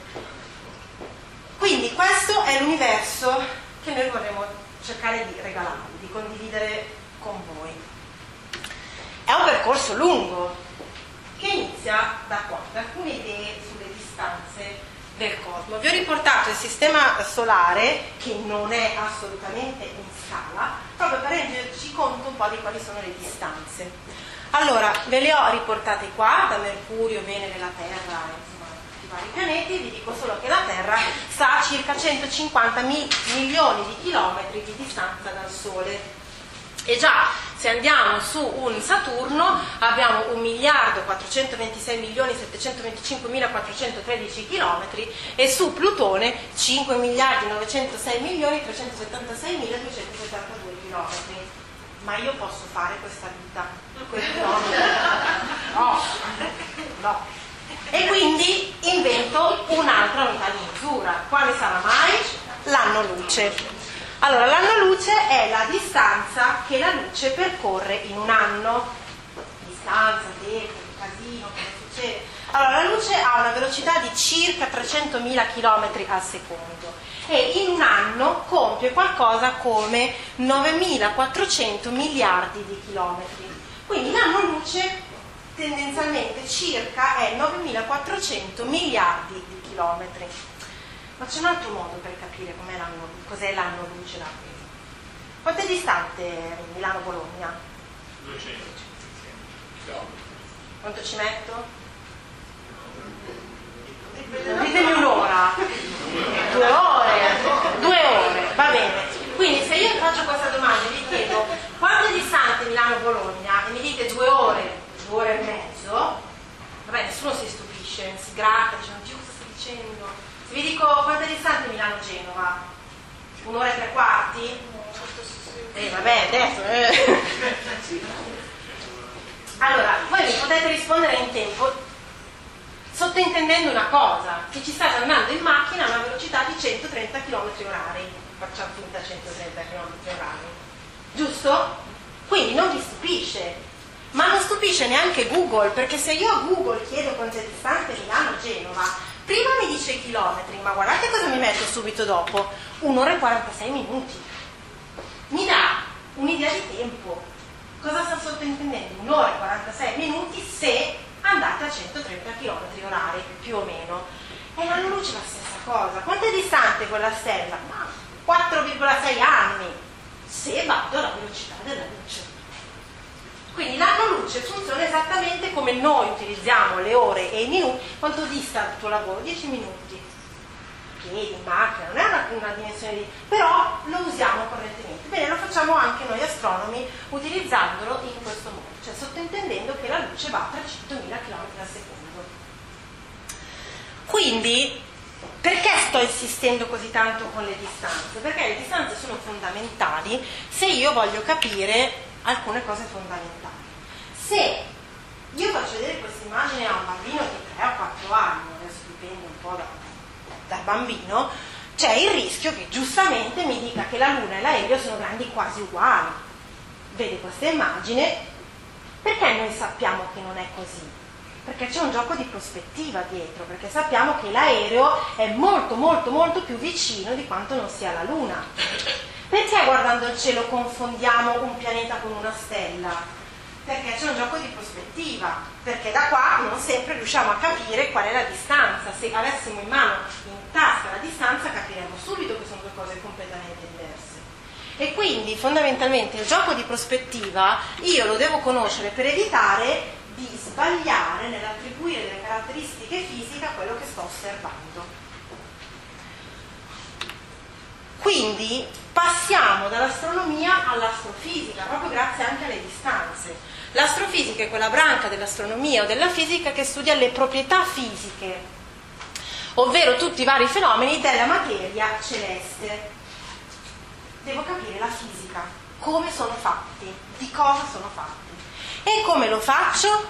Quindi questo è l'universo che noi vorremmo cercare di regalarvi, di condividere con voi. È un percorso lungo, che inizia da qua, da alcune idee sulle distanze del cosmo. Vi ho riportato il sistema solare, che non è assolutamente in scala, proprio per renderci conto un po' di quali sono le distanze. Allora, ve le ho riportate qua, da Mercurio, Venere, la Terra, insomma, tutti i vari pianeti. Vi dico solo che la Terra sta a circa centocinquanta milioni di chilometri di distanza dal Sole. E già se andiamo su un Saturno abbiamo un miliardo quattrocentoventisei milioni settecentoventicinquemilaquattrocentotredici chilometri e su Plutone cinque miliardi novecentosei milioni trecentosettantasei miladuecentosettantadue chilometri. Ma io posso fare questa vita? No, no. E quindi invento un'altra unità di misura. Quale sarà mai? L'anno luce. Allora, l'anno luce è la distanza che la luce percorre in un anno. Distanza, tempo, casino, cosa succede? Allora, la luce ha una velocità di circa trecentomila chilometri al secondo e in un anno compie qualcosa come novemilaquattrocento miliardi di chilometri. Quindi l'anno luce tendenzialmente circa è novemilaquattrocento miliardi di chilometri. Ma c'è un altro modo per capire com'è l'anno, cos'è l'anno luce da qui. Quanto è distante Milano-Bologna? duecento. Quanto ci metto? Ditemi un'ora. Due ore. Due ore, va bene. Quindi se io faccio questa domanda e vi chiedo quanto è distante Milano-Bologna e mi dite due ore, due ore e mezzo, vabbè, nessuno si stupisce, si gratta, dice, oddio, cosa stai dicendo? Se vi dico quanto è distante Milano-Genova? Un'ora e tre quarti? Eh, vabbè, adesso... Eh. Allora, voi mi potete rispondere in tempo sottintendendo una cosa, che ci state andando in macchina a una velocità di centotrenta chilometri orari. Facciamo finta centotrenta chilometri orari. Giusto? Quindi non vi stupisce. Ma non stupisce neanche Google, perché se io a Google chiedo quanto è distante Milano-Genova, prima mi dice i chilometri, ma guardate cosa mi mette subito dopo, un'ora e quarantasei minuti. Mi dà un'idea di tempo. Cosa sta sottintendendo? Un'ora e quarantasei minuti se andate a centotrenta chilometri orari, più o meno. E l'anno luce è la stessa cosa. Quanto è distante quella stella? Ma quattro virgola sei anni, se vado alla velocità della luce. Quindi l'anno luce funziona esattamente come noi utilizziamo le ore e i minuti. Quanto dista il tuo lavoro? dieci minuti. Piedi, in macchina, non è una, una dimensione di... però lo usiamo correntemente. Bene, lo facciamo anche noi astronomi utilizzandolo in questo modo, cioè sottintendendo che la luce va a trecentomila chilometri al secondo. Quindi, perché sto insistendo così tanto con le distanze? Perché le distanze sono fondamentali se io voglio capire alcune cose fondamentali. Se io faccio vedere questa immagine a un bambino di tre o quattro anni, adesso dipende un po' da, dal bambino, c'è il rischio che giustamente mi dica che la Luna e l'aereo sono grandi quasi uguali. Vede questa immagine, perché noi sappiamo che non è così? Perché c'è un gioco di prospettiva dietro, perché sappiamo che l'aereo è molto molto molto più vicino di quanto non sia la Luna. Perché guardando il cielo confondiamo un pianeta con una stella? Perché c'è un gioco di prospettiva, perché da qua non sempre riusciamo a capire qual è la distanza. Se avessimo in mano, in tasca la distanza, capiremmo subito che sono due cose completamente diverse. E quindi fondamentalmente il gioco di prospettiva io lo devo conoscere per evitare di sbagliare nell'attribuire delle caratteristiche fisiche a quello che sto osservando. Quindi passiamo dall'astronomia all'astrofisica, proprio grazie anche alle distanze. L'astrofisica è quella branca dell'astronomia o della fisica che studia le proprietà fisiche, ovvero tutti i vari fenomeni della materia celeste. Devo capire la fisica, come sono fatti, di cosa sono fatti. E come lo faccio?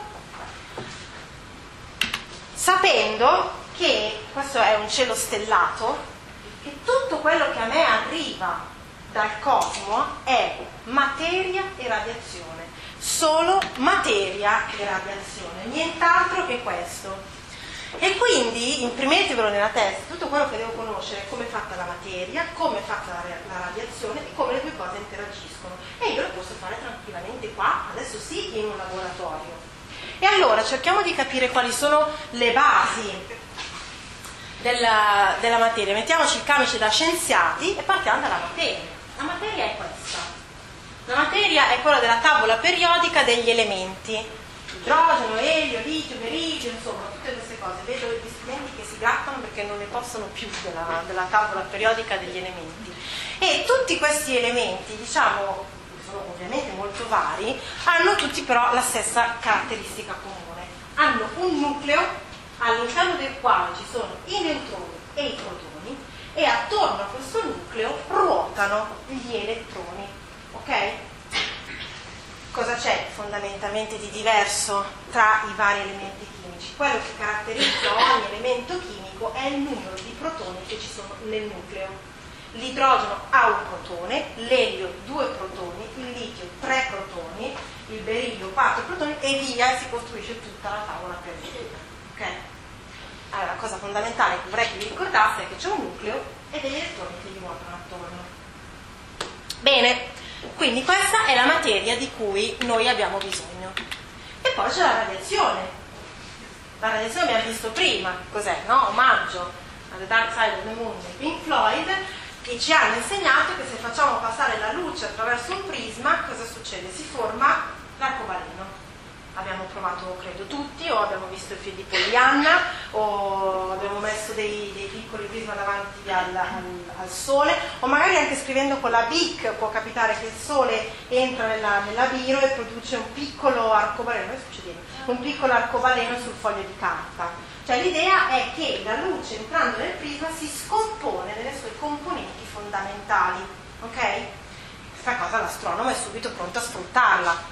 Sapendo che questo è un cielo stellato, che tutto quello che a me arriva dal cosmo è materia e radiazione, solo materia e radiazione, nient'altro che questo. E quindi imprimetevelo nella testa, tutto quello che devo conoscere è come è fatta la materia, come è fatta la, la radiazione e come le due cose interagiscono. E io lo posso fare tranquillamente qua, adesso sì, in un laboratorio. E allora cerchiamo di capire quali sono le basi della, della materia. Mettiamoci il camice da scienziati e partiamo dalla materia. La materia è questa. La materia è quella della tavola periodica degli elementi. Idrogeno, elio, litio, beriggio, insomma, tutte queste cose. Vedo gli studenti che si grattano perché non ne possono più della, della tavola periodica degli elementi. E tutti questi elementi, diciamo, sono ovviamente molto vari, hanno tutti però la stessa caratteristica comune. Hanno un nucleo all'interno del quale ci sono i neutroni e i protoni e attorno a questo nucleo ruotano gli elettroni. Ok? Cosa c'è fondamentalmente di diverso tra i vari elementi chimici? Quello che caratterizza ogni elemento chimico è il numero di protoni che ci sono nel nucleo. L'idrogeno ha un protone, l'elio due protoni, il litio tre protoni, il berilio quattro protoni e via, e si costruisce tutta la tavola periodica. Ok? Allora, la cosa fondamentale che vorrei che vi ricordaste è che c'è un nucleo e degli elettroni che gli ruotano attorno. Bene, quindi questa è la materia di cui noi abbiamo bisogno. E poi c'è la radiazione. La radiazione abbiamo visto prima, cos'è, no? Omaggio a The Dark Side of the Moon di Pink Floyd, che ci hanno insegnato che se facciamo passare la luce attraverso un prisma, cosa succede? Si forma l'arcobaleno. Abbiamo provato, credo tutti, o abbiamo visto il film di Pollyanna, o abbiamo messo dei, dei piccoli prisma davanti al, al, al sole, o magari anche scrivendo con la Bic può capitare che il sole entra nella, nella biro e produce un piccolo arcobaleno, un piccolo arcobaleno sul foglio di carta. Cioè l'idea è che la luce entrando nel prisma si scompone nelle sue componenti fondamentali, ok? Questa cosa l'astronomo è subito pronto a sfruttarla.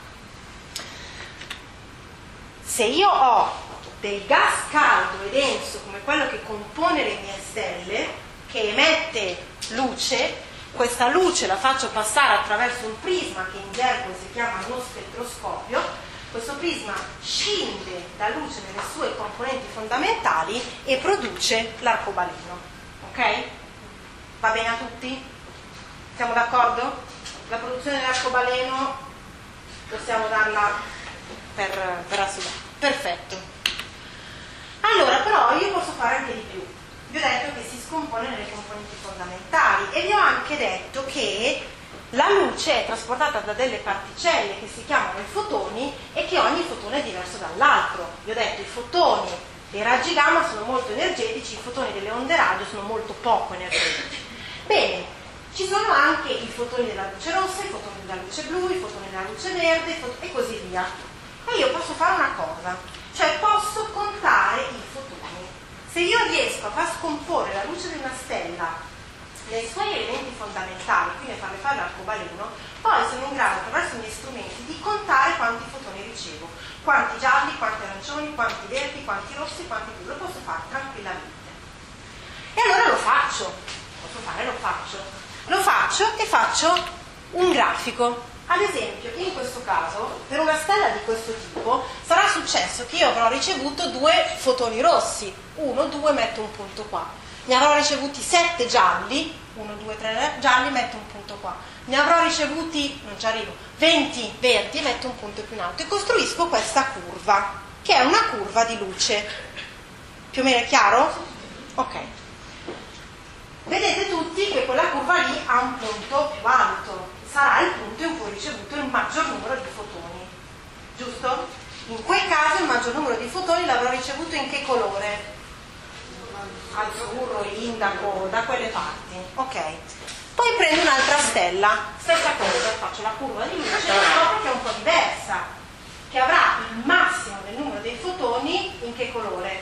Se io ho del gas caldo e denso come quello che compone le mie stelle, che emette luce, questa luce la faccio passare attraverso un prisma che in gergo si chiama uno spettroscopio. Questo prisma scinde la luce nelle sue componenti fondamentali e produce l'arcobaleno. Ok? Va bene a tutti? Siamo d'accordo? La produzione dell'arcobaleno possiamo darla per, per assoluto. Perfetto. Allora, però io posso fare anche di più. Vi ho detto che si scompone nelle componenti fondamentali e vi ho anche detto che la luce è trasportata da delle particelle che si chiamano i fotoni e che ogni fotone è diverso dall'altro. Vi ho detto i fotoni dei raggi gamma sono molto energetici, i fotoni delle onde radio sono molto poco energetici. Bene, ci sono anche i fotoni della luce rossa, i fotoni della luce blu, i fotoni della luce verde e così via. E io posso fare una cosa, cioè posso contare i fotoni. Se io riesco a far scomporre la luce di una stella nei suoi elementi fondamentali, quindi a farle fare l'arcobaleno, poi sono in grado attraverso i miei strumenti di contare quanti fotoni ricevo, quanti gialli, quanti arancioni, quanti verdi, quanti rossi, quanti blu, lo posso fare tranquillamente. E allora lo faccio, posso fare, lo faccio, lo faccio e faccio un grafico. Ad esempio, in questo caso, per una stella di questo tipo, sarà successo che io avrò ricevuto due fotoni rossi, uno, due, metto un punto qua. Ne avrò ricevuti sette gialli, uno, due, tre gialli, metto un punto qua. Ne avrò ricevuti, non ci arrivo, venti verdi e metto un punto più in alto. E costruisco questa curva, che è una curva di luce. Più o meno è chiaro? Ok. Vedete tutti che quella curva lì ha un punto più alto. Sarà il punto in cui ho ricevuto il maggior numero di fotoni, giusto? In quel caso il maggior numero di fotoni l'avrò ricevuto in che colore? Azzurro, indaco, da quelle parti, ok. Poi prendo un'altra stella, stessa cosa, faccio la curva di luce e scopro che è un po' diversa, che avrà il massimo del numero dei fotoni in che colore?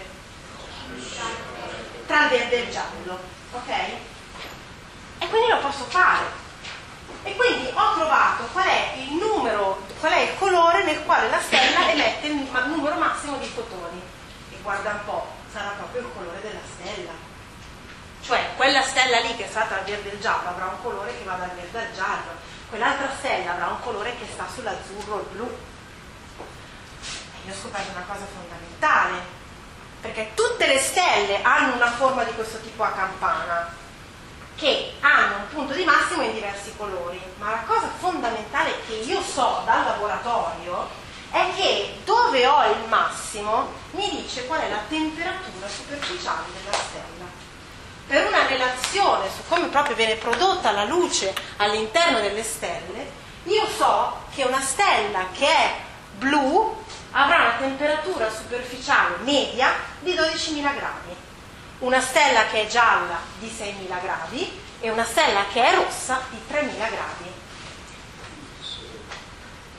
Tra il verde e il giallo, ok? E quindi lo posso fare. E quindi ho trovato qual è il numero, qual è il colore nel quale la stella emette il numero massimo di fotoni. E guarda un po', sarà proprio il colore della stella. Cioè, quella stella lì che sta tra il verde e il giallo avrà un colore che va dal verde al giallo, quell'altra stella avrà un colore che sta sull'azzurro o il blu. E io ho scoperto una cosa fondamentale, perché tutte le stelle hanno una forma di questo tipo a campana, che hanno un punto di massimo in diversi colori, ma la cosa fondamentale che io so dal laboratorio è che dove ho il massimo mi dice qual è la temperatura superficiale della stella. Per una relazione su come proprio viene prodotta la luce all'interno delle stelle, io so che una stella che è blu avrà una temperatura superficiale media di dodicimila gradi. Una stella che è gialla di seimila gradi e una stella che è rossa di tremila gradi.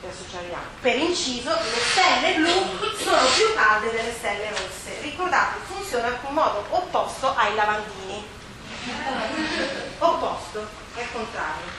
adesso ci arriviamo. Per inciso, le stelle blu sono più calde delle stelle rosse. Ricordate, funziona in modo opposto ai lavandini. Opposto, è il contrario.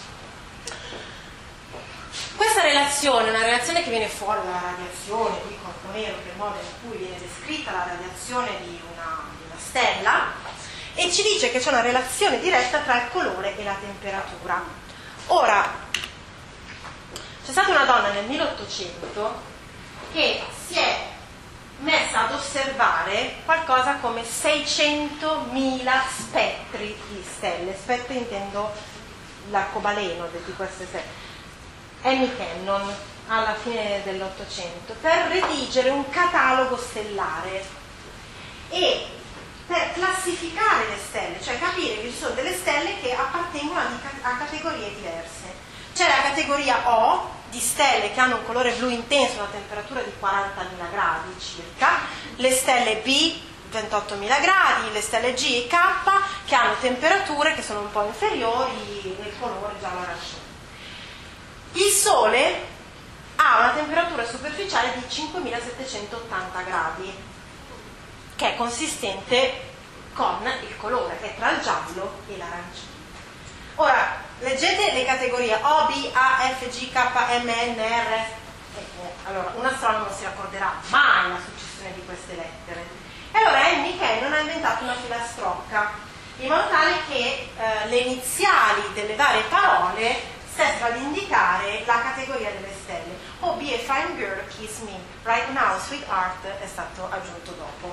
Questa relazione è una relazione che viene fuori dalla radiazione di corpo nero, che è il modo in cui viene descritta la radiazione di una, di una stella, e ci dice che c'è una relazione diretta tra il colore e la temperatura. Ora, c'è stata una donna nel milleottocento che si è messa ad osservare qualcosa come seicentomila spettri di stelle. Spettri intendo l'arcobaleno di queste stelle. Annie Cannon, alla fine dell'Ottocento, per redigere un catalogo stellare e per classificare le stelle, cioè capire che ci sono delle stelle che appartengono a categorie diverse. C'è la categoria O, di stelle che hanno un colore blu intenso, una temperatura di quarantamila gradi circa, le stelle B ventottomila gradi, le stelle G e K che hanno temperature che sono un po' inferiori nel colore giallo-arancione. Il Sole ha una temperatura superficiale di cinquemilasettecentottanta gradi, che è consistente con il colore, è tra il giallo e l'arancione. Ora, leggete le categorie O, B, A, F, G, K, M, N, R. Eh, allora, un astronomo non si raccorderà mai la successione di queste lettere. E allora Annie Cannon ha inventato una filastrocca, in modo tale che eh, le iniziali delle varie parole serve ad indicare la categoria delle stelle. Oh, be a fine girl, kiss me. Right now, sweetheart è stato aggiunto dopo.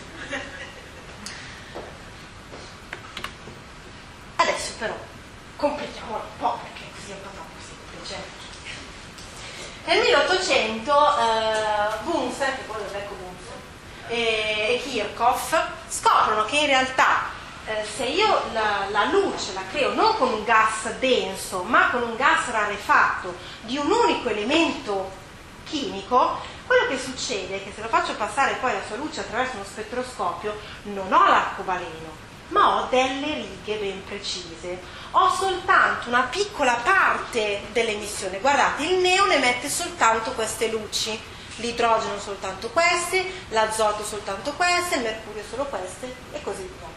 Adesso però complichiamolo un po', perché così è un po' troppo semplice. Nel milleottocento eh, Bunsen, che poi è il vecchio Bunsen, e, e Kirchhoff scoprono che in realtà Eh, se io la, la luce la creo non con un gas denso ma con un gas rarefatto di un unico elemento chimico, quello che succede è che se lo faccio passare poi la sua luce attraverso uno spettroscopio non ho l'arcobaleno ma ho delle righe ben precise, ho soltanto una piccola parte dell'emissione. Guardate, il neon emette soltanto queste luci, l'idrogeno soltanto queste, l'azoto soltanto queste, il mercurio solo queste e così via.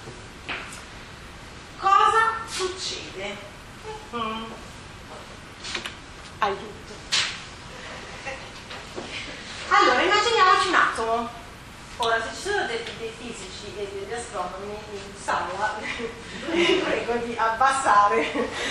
Cosa succede? Mm. Aiuto. Allora, immaginiamoci un atomo. Ora, se ci sono dei, dei fisici e degli astronomi in sala, vi prego di abbassare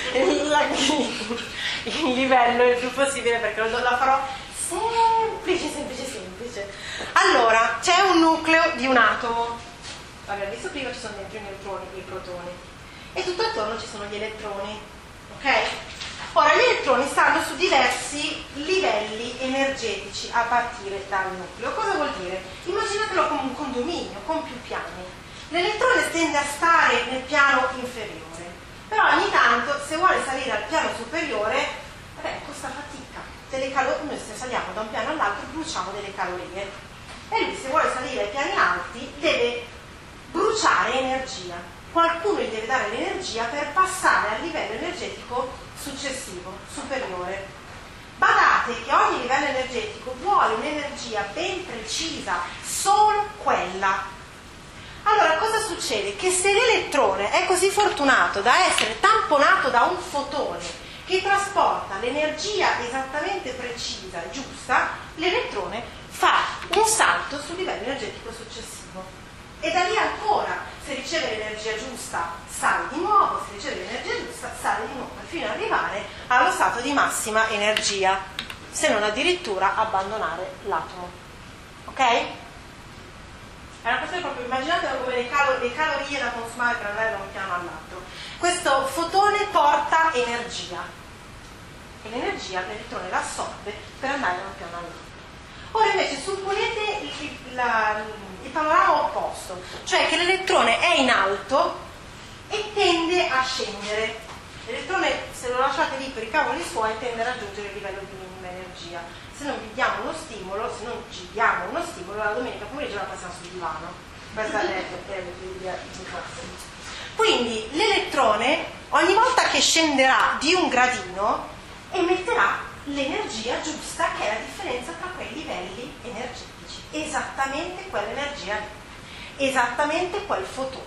il, il livello il più possibile, perché la farò semplice, semplice, semplice. Allora, c'è un nucleo di un atomo. Abbiamo visto prima, ci sono dentro i neutroni e i protoni. E tutto attorno ci sono gli elettroni, ok? Ora, gli elettroni stanno su diversi livelli energetici a partire dal nucleo. Cosa vuol dire? Immaginatelo come un condominio con più piani. L'elettrone tende a stare nel piano inferiore, però ogni tanto, se vuole salire al piano superiore, beh, costa fatica. Delle calo- noi se saliamo da un piano all'altro bruciamo delle calorie, e lui, se vuole salire ai piani alti, deve bruciare energia. Qualcuno gli deve dare l'energia per passare al livello energetico successivo, superiore. Badate che ogni livello energetico vuole un'energia ben precisa, solo quella. Allora, cosa succede? Che se l'elettrone è così fortunato da essere tamponato da un fotone che trasporta l'energia esattamente precisa e giusta, l'elettrone fa un salto sul livello energetico successivo. E da lì ancora, se riceve l'energia giusta, sale di nuovo, se riceve l'energia giusta, sale di nuovo, fino ad arrivare allo stato di massima energia, se non addirittura abbandonare l'atomo. Ok? È una questione proprio, immaginatelo come le, calo- le calorie da consumare per andare da un piano all'altro. Questo fotone porta energia, e l'energia l'elettrone la assorbe per andare da un piano all'altro. Ora invece supponete il, la, il panorama opposto, cioè che l'elettrone è in alto e tende a scendere. L'elettrone, se lo lasciate lì per i cavoli suoi, tende a raggiungere il livello di minima energia. Se non vi diamo uno stimolo, se non ci diamo uno stimolo, la domenica pomeriggio la passiamo sul divano. Questa è l'idea di classe. Quindi l'elettrone, ogni volta che scenderà di un gradino, emetterà l'energia giusta, che è la differenza tra quei livelli energetici, esattamente quell'energia lì, esattamente quel fotone.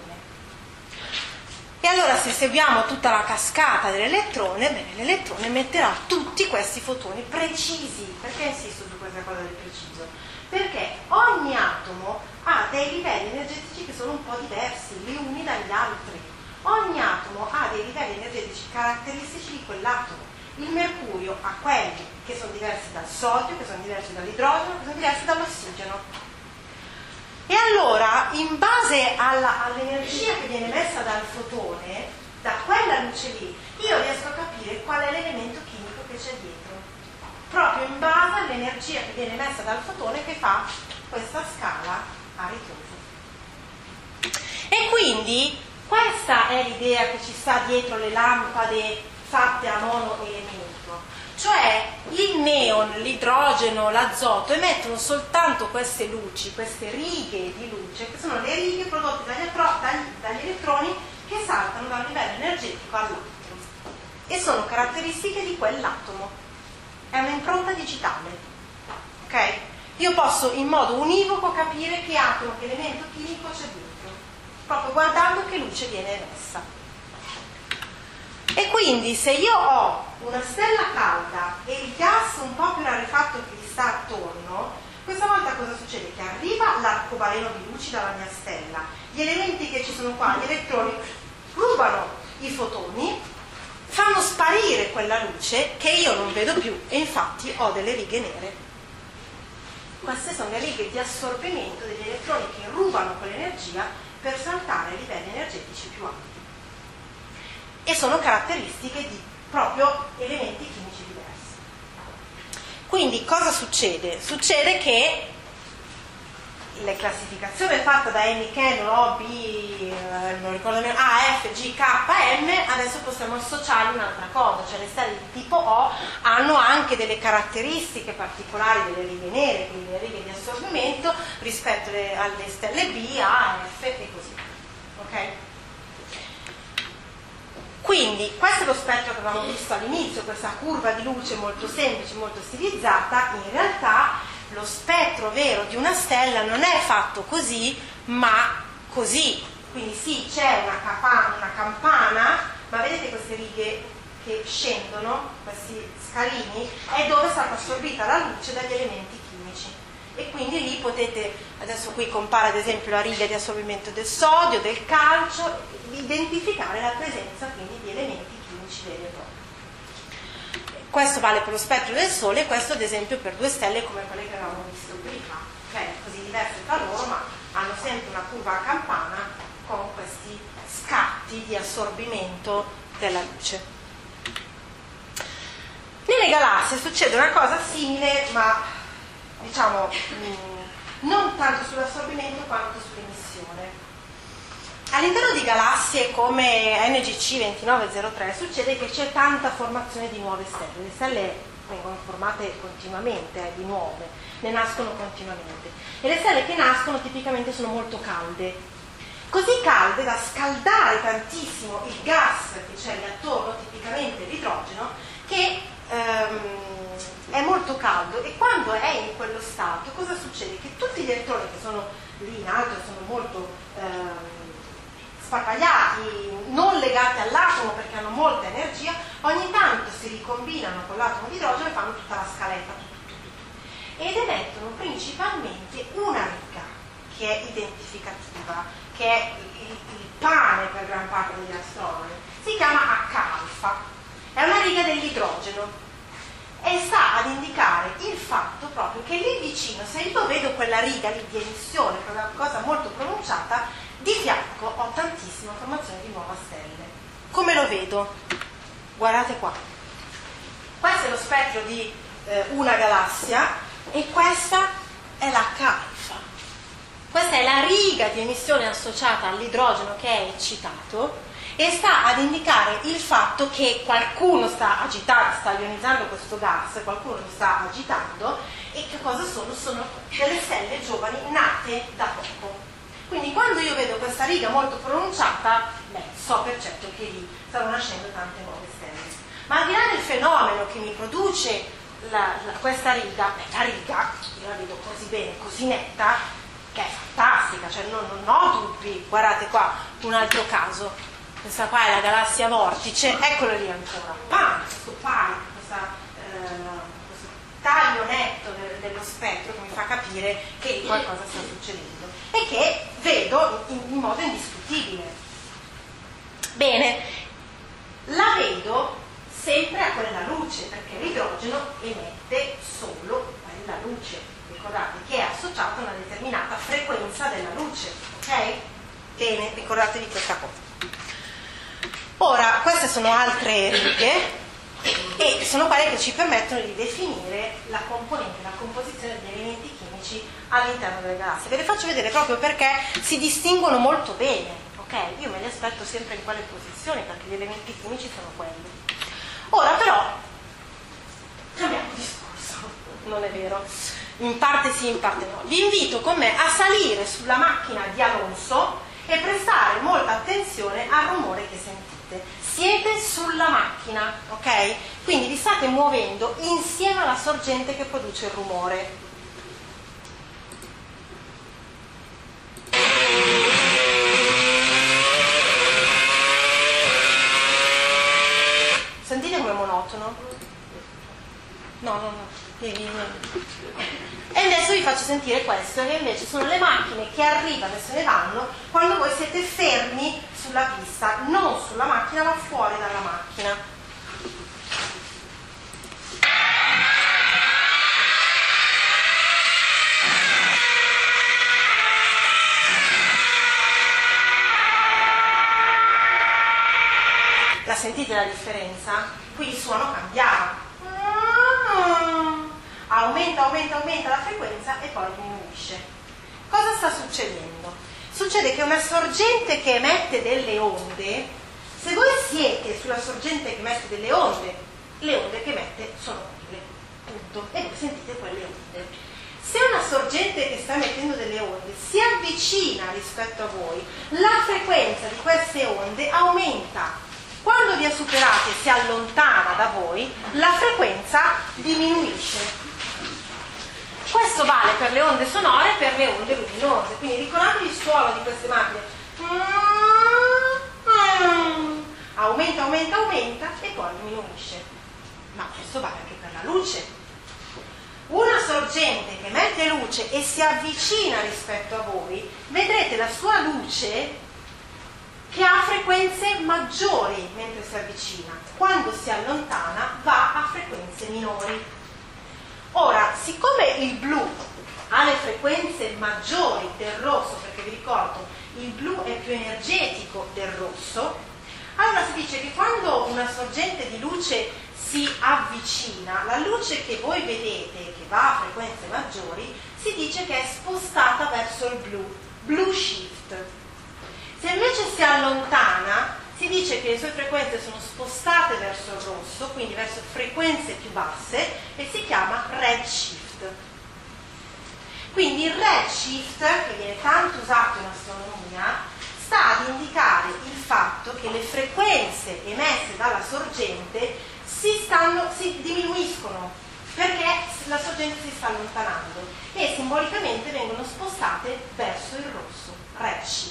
E allora se seguiamo tutta la cascata dell'elettrone, bene, l'elettrone emetterà tutti questi fotoni precisi. Perché insisto su questa cosa del preciso? Perché ogni atomo ha dei livelli energetici che sono un po' diversi gli uni dagli altri. Ogni atomo ha dei livelli energetici caratteristici di quell'atomo. Il mercurio ha quelli che sono diversi dal sodio, che sono diversi dall'idrogeno, che sono diversi dall'ossigeno. E allora, in base alla, all'energia che viene emessa dal fotone, da quella luce lì, io riesco a capire qual è l'elemento chimico che c'è dietro. Proprio in base all'energia che viene emessa dal fotone, che fa questa scala a ritroso. E quindi questa è l'idea che ci sta dietro le lampade fatte a monoelemento. Cioè il neon, l'idrogeno, l'azoto emettono soltanto queste luci, queste righe di luce, che sono le righe prodotte dagli, dagli, dagli elettroni che saltano da un livello energetico all'altro e sono caratteristiche di quell'atomo. È un'impronta digitale, ok? Io posso in modo univoco capire che atomo, che elemento chimico c'è dentro, proprio guardando che luce viene emessa. E quindi se io ho una stella calda e il gas un po' più rarefatto che gli sta attorno, questa volta cosa succede? Che arriva l'arcobaleno di luci dalla mia stella, gli elementi che ci sono qua, gli elettroni, rubano i fotoni, fanno sparire quella luce che io non vedo più e infatti ho delle righe nere. Queste sono le righe di assorbimento degli elettroni che rubano quell'energia per saltare ai livelli energetici più alti. E sono caratteristiche di proprio elementi chimici diversi. Quindi cosa succede? Succede che la classificazione fatta da M. Cannon, O, B, eh, non ricordo nemmeno, A, F, G, K, M, adesso possiamo associargli un'altra cosa, cioè le stelle di tipo O hanno anche delle caratteristiche particolari delle righe nere, quindi le righe di assorbimento rispetto alle, alle stelle B, A, F e così. Ok? Quindi questo è lo spettro che avevamo visto all'inizio, questa curva di luce molto semplice, molto stilizzata. In realtà lo spettro vero di una stella non è fatto così, ma così. Quindi sì, c'è una, capa- una campana, ma vedete queste righe che scendono, questi scalini, è dove è stata assorbita la luce dagli elementi chimici. E quindi lì potete, adesso qui compare ad esempio la riga di assorbimento del sodio, del calcio, identificare la presenza quindi di elementi chimici veri e propri. Questo vale per lo spettro del Sole e questo ad esempio per due stelle come quelle che avevamo visto prima, okay? Così diverse tra loro, ma hanno sempre una curva a campana con questi scatti di assorbimento della luce. Nelle galassie succede una cosa simile, ma diciamo mh, non tanto sull'assorbimento quanto sull'emissione. All'interno di galassie come N G C ventinove zero tre succede che c'è tanta formazione di nuove stelle. Le stelle vengono formate continuamente, eh, di nuove, ne nascono continuamente. E le stelle che nascono tipicamente sono molto calde, così calde da scaldare tantissimo il gas che c'è lì attorno, tipicamente l'idrogeno, che ehm, è molto caldo, e quando è in quello stato cosa succede? Che tutti gli elettroni che sono lì in alto sono molto ehm, sparpagliati, non legati all'atomo perché hanno molta energia, ogni tanto si ricombinano con l'atomo di idrogeno e fanno tutta la scaletta, tutto, tutto, tutto. Ed emettono principalmente una riga che è identificativa, che è il, il pane per gran parte degli astronomi, si chiama H alfa, è una riga dell'idrogeno e sta ad indicare il fatto proprio che lì vicino, se io vedo quella riga lì di emissione, che è una cosa molto pronunciata, di fianco ho tantissima formazione di nuove stelle. Come lo vedo? Guardate qua. Questo è lo spettro di eh, una galassia e questa è l'H alfa. Questa è la riga di emissione associata all'idrogeno che è eccitato e sta ad indicare il fatto che qualcuno sta agitando, sta ionizzando questo gas, qualcuno lo sta agitando, e che cosa sono? Sono delle stelle giovani nate da poco. Quindi quando io vedo questa riga molto pronunciata, beh, so per certo che lì stanno nascendo tante nuove stelle. Ma al di là del fenomeno che mi produce la, la, questa riga, la riga, io la vedo così bene, così netta, che è fantastica, cioè non, non ho dubbi. Guardate qua, un altro caso, questa qua è la galassia vortice, eccolo lì ancora, ah, questo palo, questa, eh, questo taglio netto de, dello spettro che mi fa capire che qualcosa sta succedendo e che vedo in, in modo indiscutibile. Bene, la vedo sempre a quella luce, perché l'idrogeno emette solo quella luce. Ricordate che è associato a una determinata frequenza della luce, ok? Bene, ricordatevi questa cosa. Ora, queste sono altre righe e sono quelle che ci permettono di definire la componente, la composizione degli elementi chimici all'interno delle galassie. Ve le faccio vedere proprio perché si distinguono molto bene. Ok, io me li aspetto sempre in quelle posizioni perché gli elementi chimici sono quelli. Ora però cambiamo discorso, non è vero? In parte sì, in parte no. Vi invito con me a salire sulla macchina di Alonso e prestare molta attenzione al rumore che sentite. Siete sulla macchina, ok? Quindi vi state muovendo insieme alla sorgente che produce il rumore. Sentite come è monotono? No, no, no. E adesso vi faccio sentire questo, che invece sono le macchine che arrivano e se ne vanno quando voi siete fermi sulla pista, non sulla macchina ma fuori dalla macchina. La sentite la differenza? Qui il suono cambiava. Aumenta, aumenta, aumenta la frequenza e poi diminuisce. Cosa sta succedendo? Succede che una sorgente che emette delle onde, se voi siete sulla sorgente che emette delle onde, le onde che emette sono quelle, punto. E voi sentite quelle onde. Se una sorgente che sta emettendo delle onde si avvicina rispetto a voi, la frequenza di queste onde aumenta. Quando vi ha superati e si allontana da voi, la frequenza diminuisce. Questo vale per le onde sonore e per le onde luminose. Quindi ricordatevi il suono di queste macchine. Aumenta, aumenta, aumenta e poi diminuisce. Ma questo vale anche per la luce. Una sorgente che emette luce e si avvicina rispetto a voi, vedrete la sua luce che ha frequenze maggiori mentre si avvicina. Quando si allontana va a frequenze minori. Ora, siccome il blu ha le frequenze maggiori del rosso, perché vi ricordo, il blu è più energetico del rosso, allora si dice che quando una sorgente di luce si avvicina, la luce che voi vedete, che va a frequenze maggiori, si dice che è spostata verso il blu, blue shift. Se invece si allontana, si dice che le sue frequenze sono spostate verso il rosso, quindi verso frequenze più basse, e si chiama red shift. Quindi il red shift, che viene tanto usato in astronomia, sta ad indicare il fatto che le frequenze emesse dalla sorgente si, stanno, si diminuiscono, perché la sorgente si sta allontanando, e simbolicamente vengono spostate verso il rosso, red shift.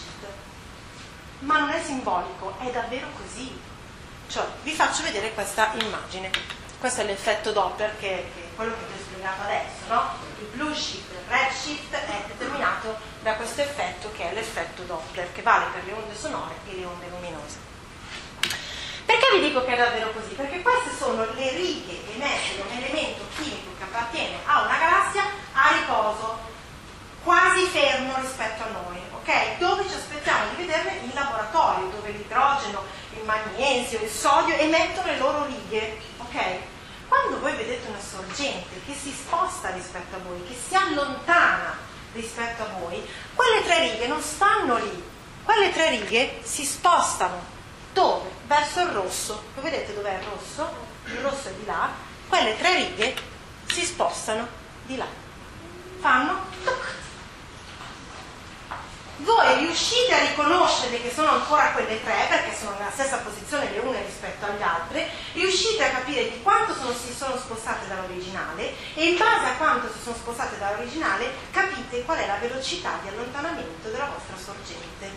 Ma non è simbolico, è davvero così. Cioè, vi faccio vedere questa immagine. Questo è l'effetto Doppler, che, che è quello che vi ho spiegato adesso, no? Il blue shift, il red shift è determinato da questo effetto che è l'effetto Doppler, che vale per le onde sonore e le onde luminose. Perché vi dico che è davvero così? Perché queste sono le righe che emettono un elemento chimico che appartiene a una galassia a riposo, quasi fermo rispetto a noi, ok? Dove ci aspettiamo di vederle in laboratorio, dove l'idrogeno, il magnesio, il sodio emettono le loro righe, ok? Quando voi vedete una sorgente che si sposta rispetto a voi, che si allontana rispetto a voi, quelle tre righe non stanno lì, quelle tre righe si spostano. Dove? Verso il rosso. Voi vedete dov'è il rosso? Il rosso è di là. Quelle tre righe si spostano di là. Fanno voi riuscite a riconoscere che sono ancora quelle tre, perché sono nella stessa posizione le une rispetto agli altri, riuscite a capire di quanto sono, si sono spostate dall'originale e in base a quanto si sono spostate dall'originale capite qual è la velocità di allontanamento della vostra sorgente.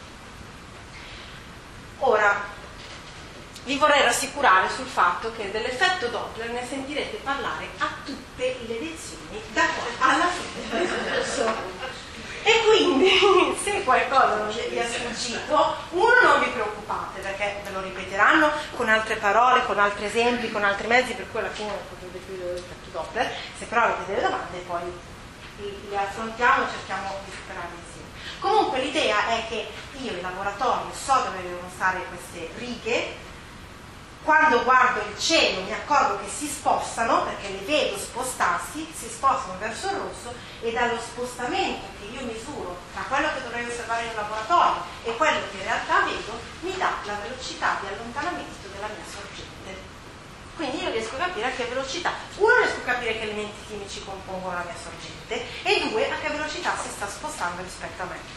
Ora, vi vorrei rassicurare sul fatto che dell'effetto Doppler ne sentirete parlare a tutte le lezioni da qua alla fine del corso. E quindi, se qualcosa non vi è sfuggito, uno, non vi preoccupate, perché ve lo ripeteranno con altre parole, con altri esempi, con altri mezzi, per cui alla fine potete più l'effetto Doppler. Se però avete delle domande, poi le affrontiamo e cerchiamo di superarle insieme. Comunque l'idea è che io in laboratorio so dove devono stare queste righe. Quando guardo il cielo mi accorgo che si spostano, perché le vedo spostarsi, si spostano verso il rosso, e dallo spostamento che io misuro tra quello che dovrei osservare nel laboratorio e quello che in realtà vedo, mi dà la velocità di allontanamento della mia sorgente. Quindi io riesco a capire a che velocità, uno, riesco a capire che elementi chimici compongono la mia sorgente, e due, a che velocità si sta spostando rispetto a me.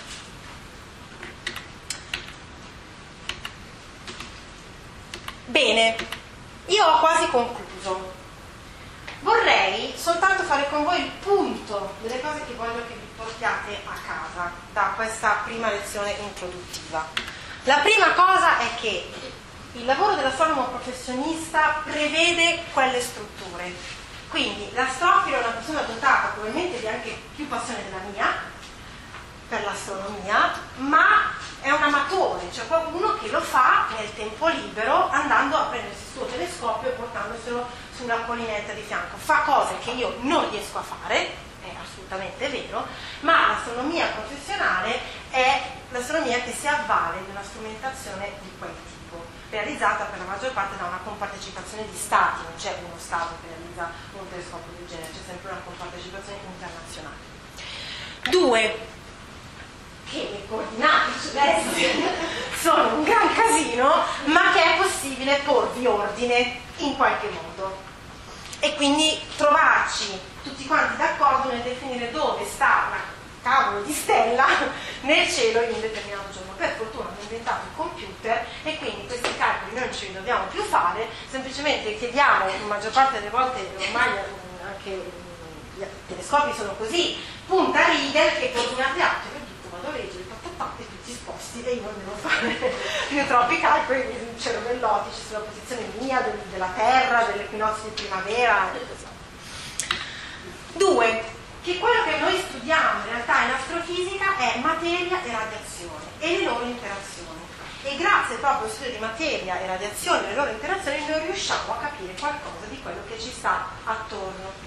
Bene, io ho quasi concluso. Vorrei soltanto fare con voi il punto delle cose che voglio che vi portiate a casa da questa prima lezione introduttiva. La prima cosa è che il lavoro dell'astronomo professionista prevede quelle strutture. Quindi l'astrofilo è una persona dotata probabilmente di anche più passione della mia per l'astronomia, ma è un amatore, cioè qualcuno che lo fa nel tempo libero andando a prendersi il suo telescopio e portandoselo sulla collinetta di fianco. Fa cose che io non riesco a fare, è assolutamente vero, ma l'astronomia professionale è l'astronomia che si avvale di una strumentazione di quel tipo, realizzata per la maggior parte da una compartecipazione di stati, non c'è uno stato che realizza un telescopio del genere, c'è sempre una compartecipazione internazionale. Due, che le coordinate celesti sono un gran casino, ma che è possibile porvi ordine in qualche modo e quindi trovarci tutti quanti d'accordo nel definire dove sta una cavolo di stella nel cielo in un determinato giorno. Per fortuna hanno inventato il computer e quindi questi calcoli noi non ce li dobbiamo più fare, semplicemente chiediamo, la maggior parte delle volte ormai anche i telescopi sono così, punta a righe, che coordinate altre, vado a leggere, e tutti sposti, e io non devo fare più troppi calcoli cervellotici sulla posizione mia, del, della Terra, dell'equinozio di primavera e così. Due, che quello che noi studiamo in realtà in astrofisica è materia e radiazione e le loro interazioni, e grazie proprio al studio di materia e radiazione e le loro interazioni noi riusciamo a capire qualcosa di quello che ci sta attorno.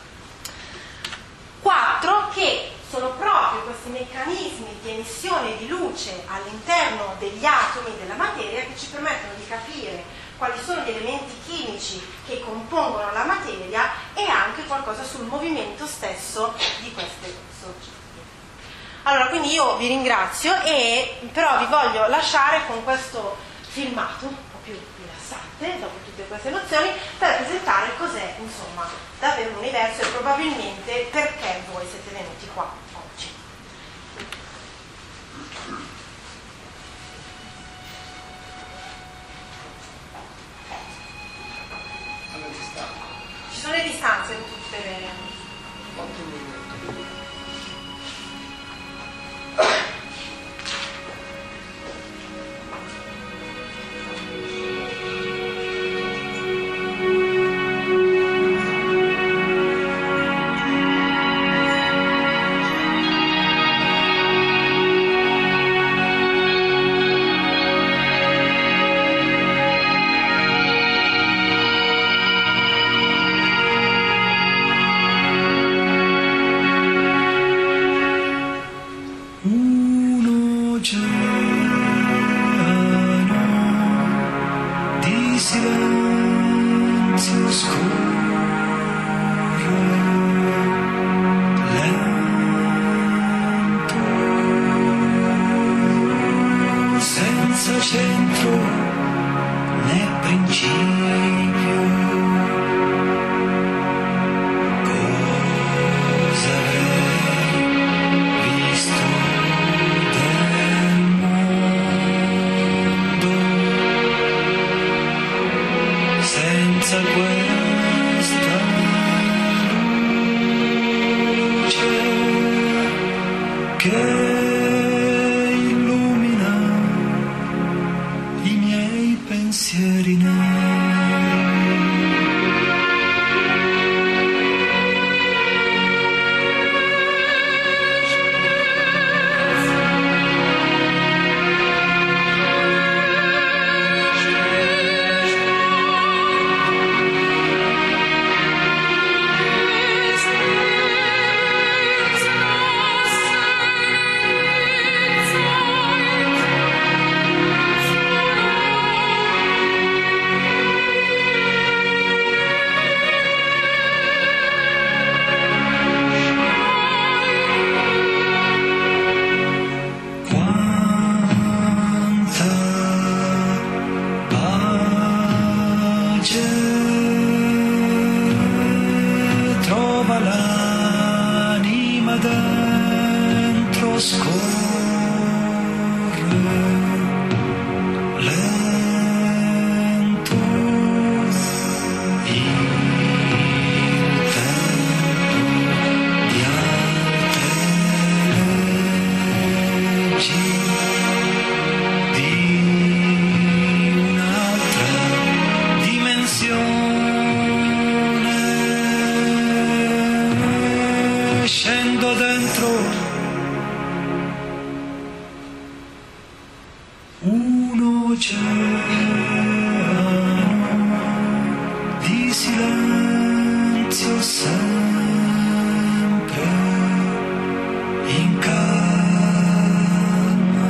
Quattro, che sono proprio questi meccanismi di emissione di luce all'interno degli atomi della materia che ci permettono di capire quali sono gli elementi chimici che compongono la materia e anche qualcosa sul movimento stesso di queste sorgenti. Allora, quindi io vi ringrazio, e però vi voglio lasciare con questo filmato un po' più rilassante dopo tutte queste nozioni, per presentare cos'è insomma davvero l'universo e probabilmente perché voi siete venuti qua oggi. Ci sono le distanze in tutte le... Cosa avrei visto Scendo dentro un oceano di silenzio sempre in calma.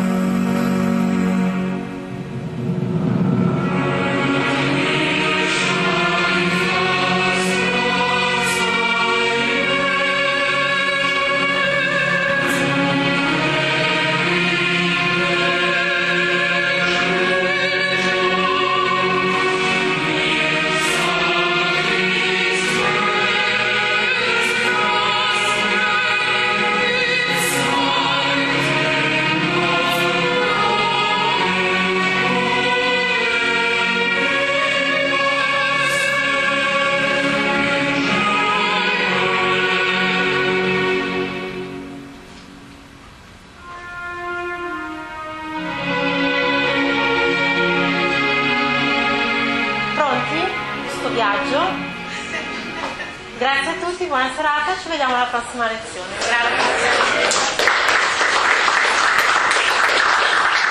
Viaggio. Grazie a tutti, buona serata, ci vediamo alla prossima lezione. Grazie.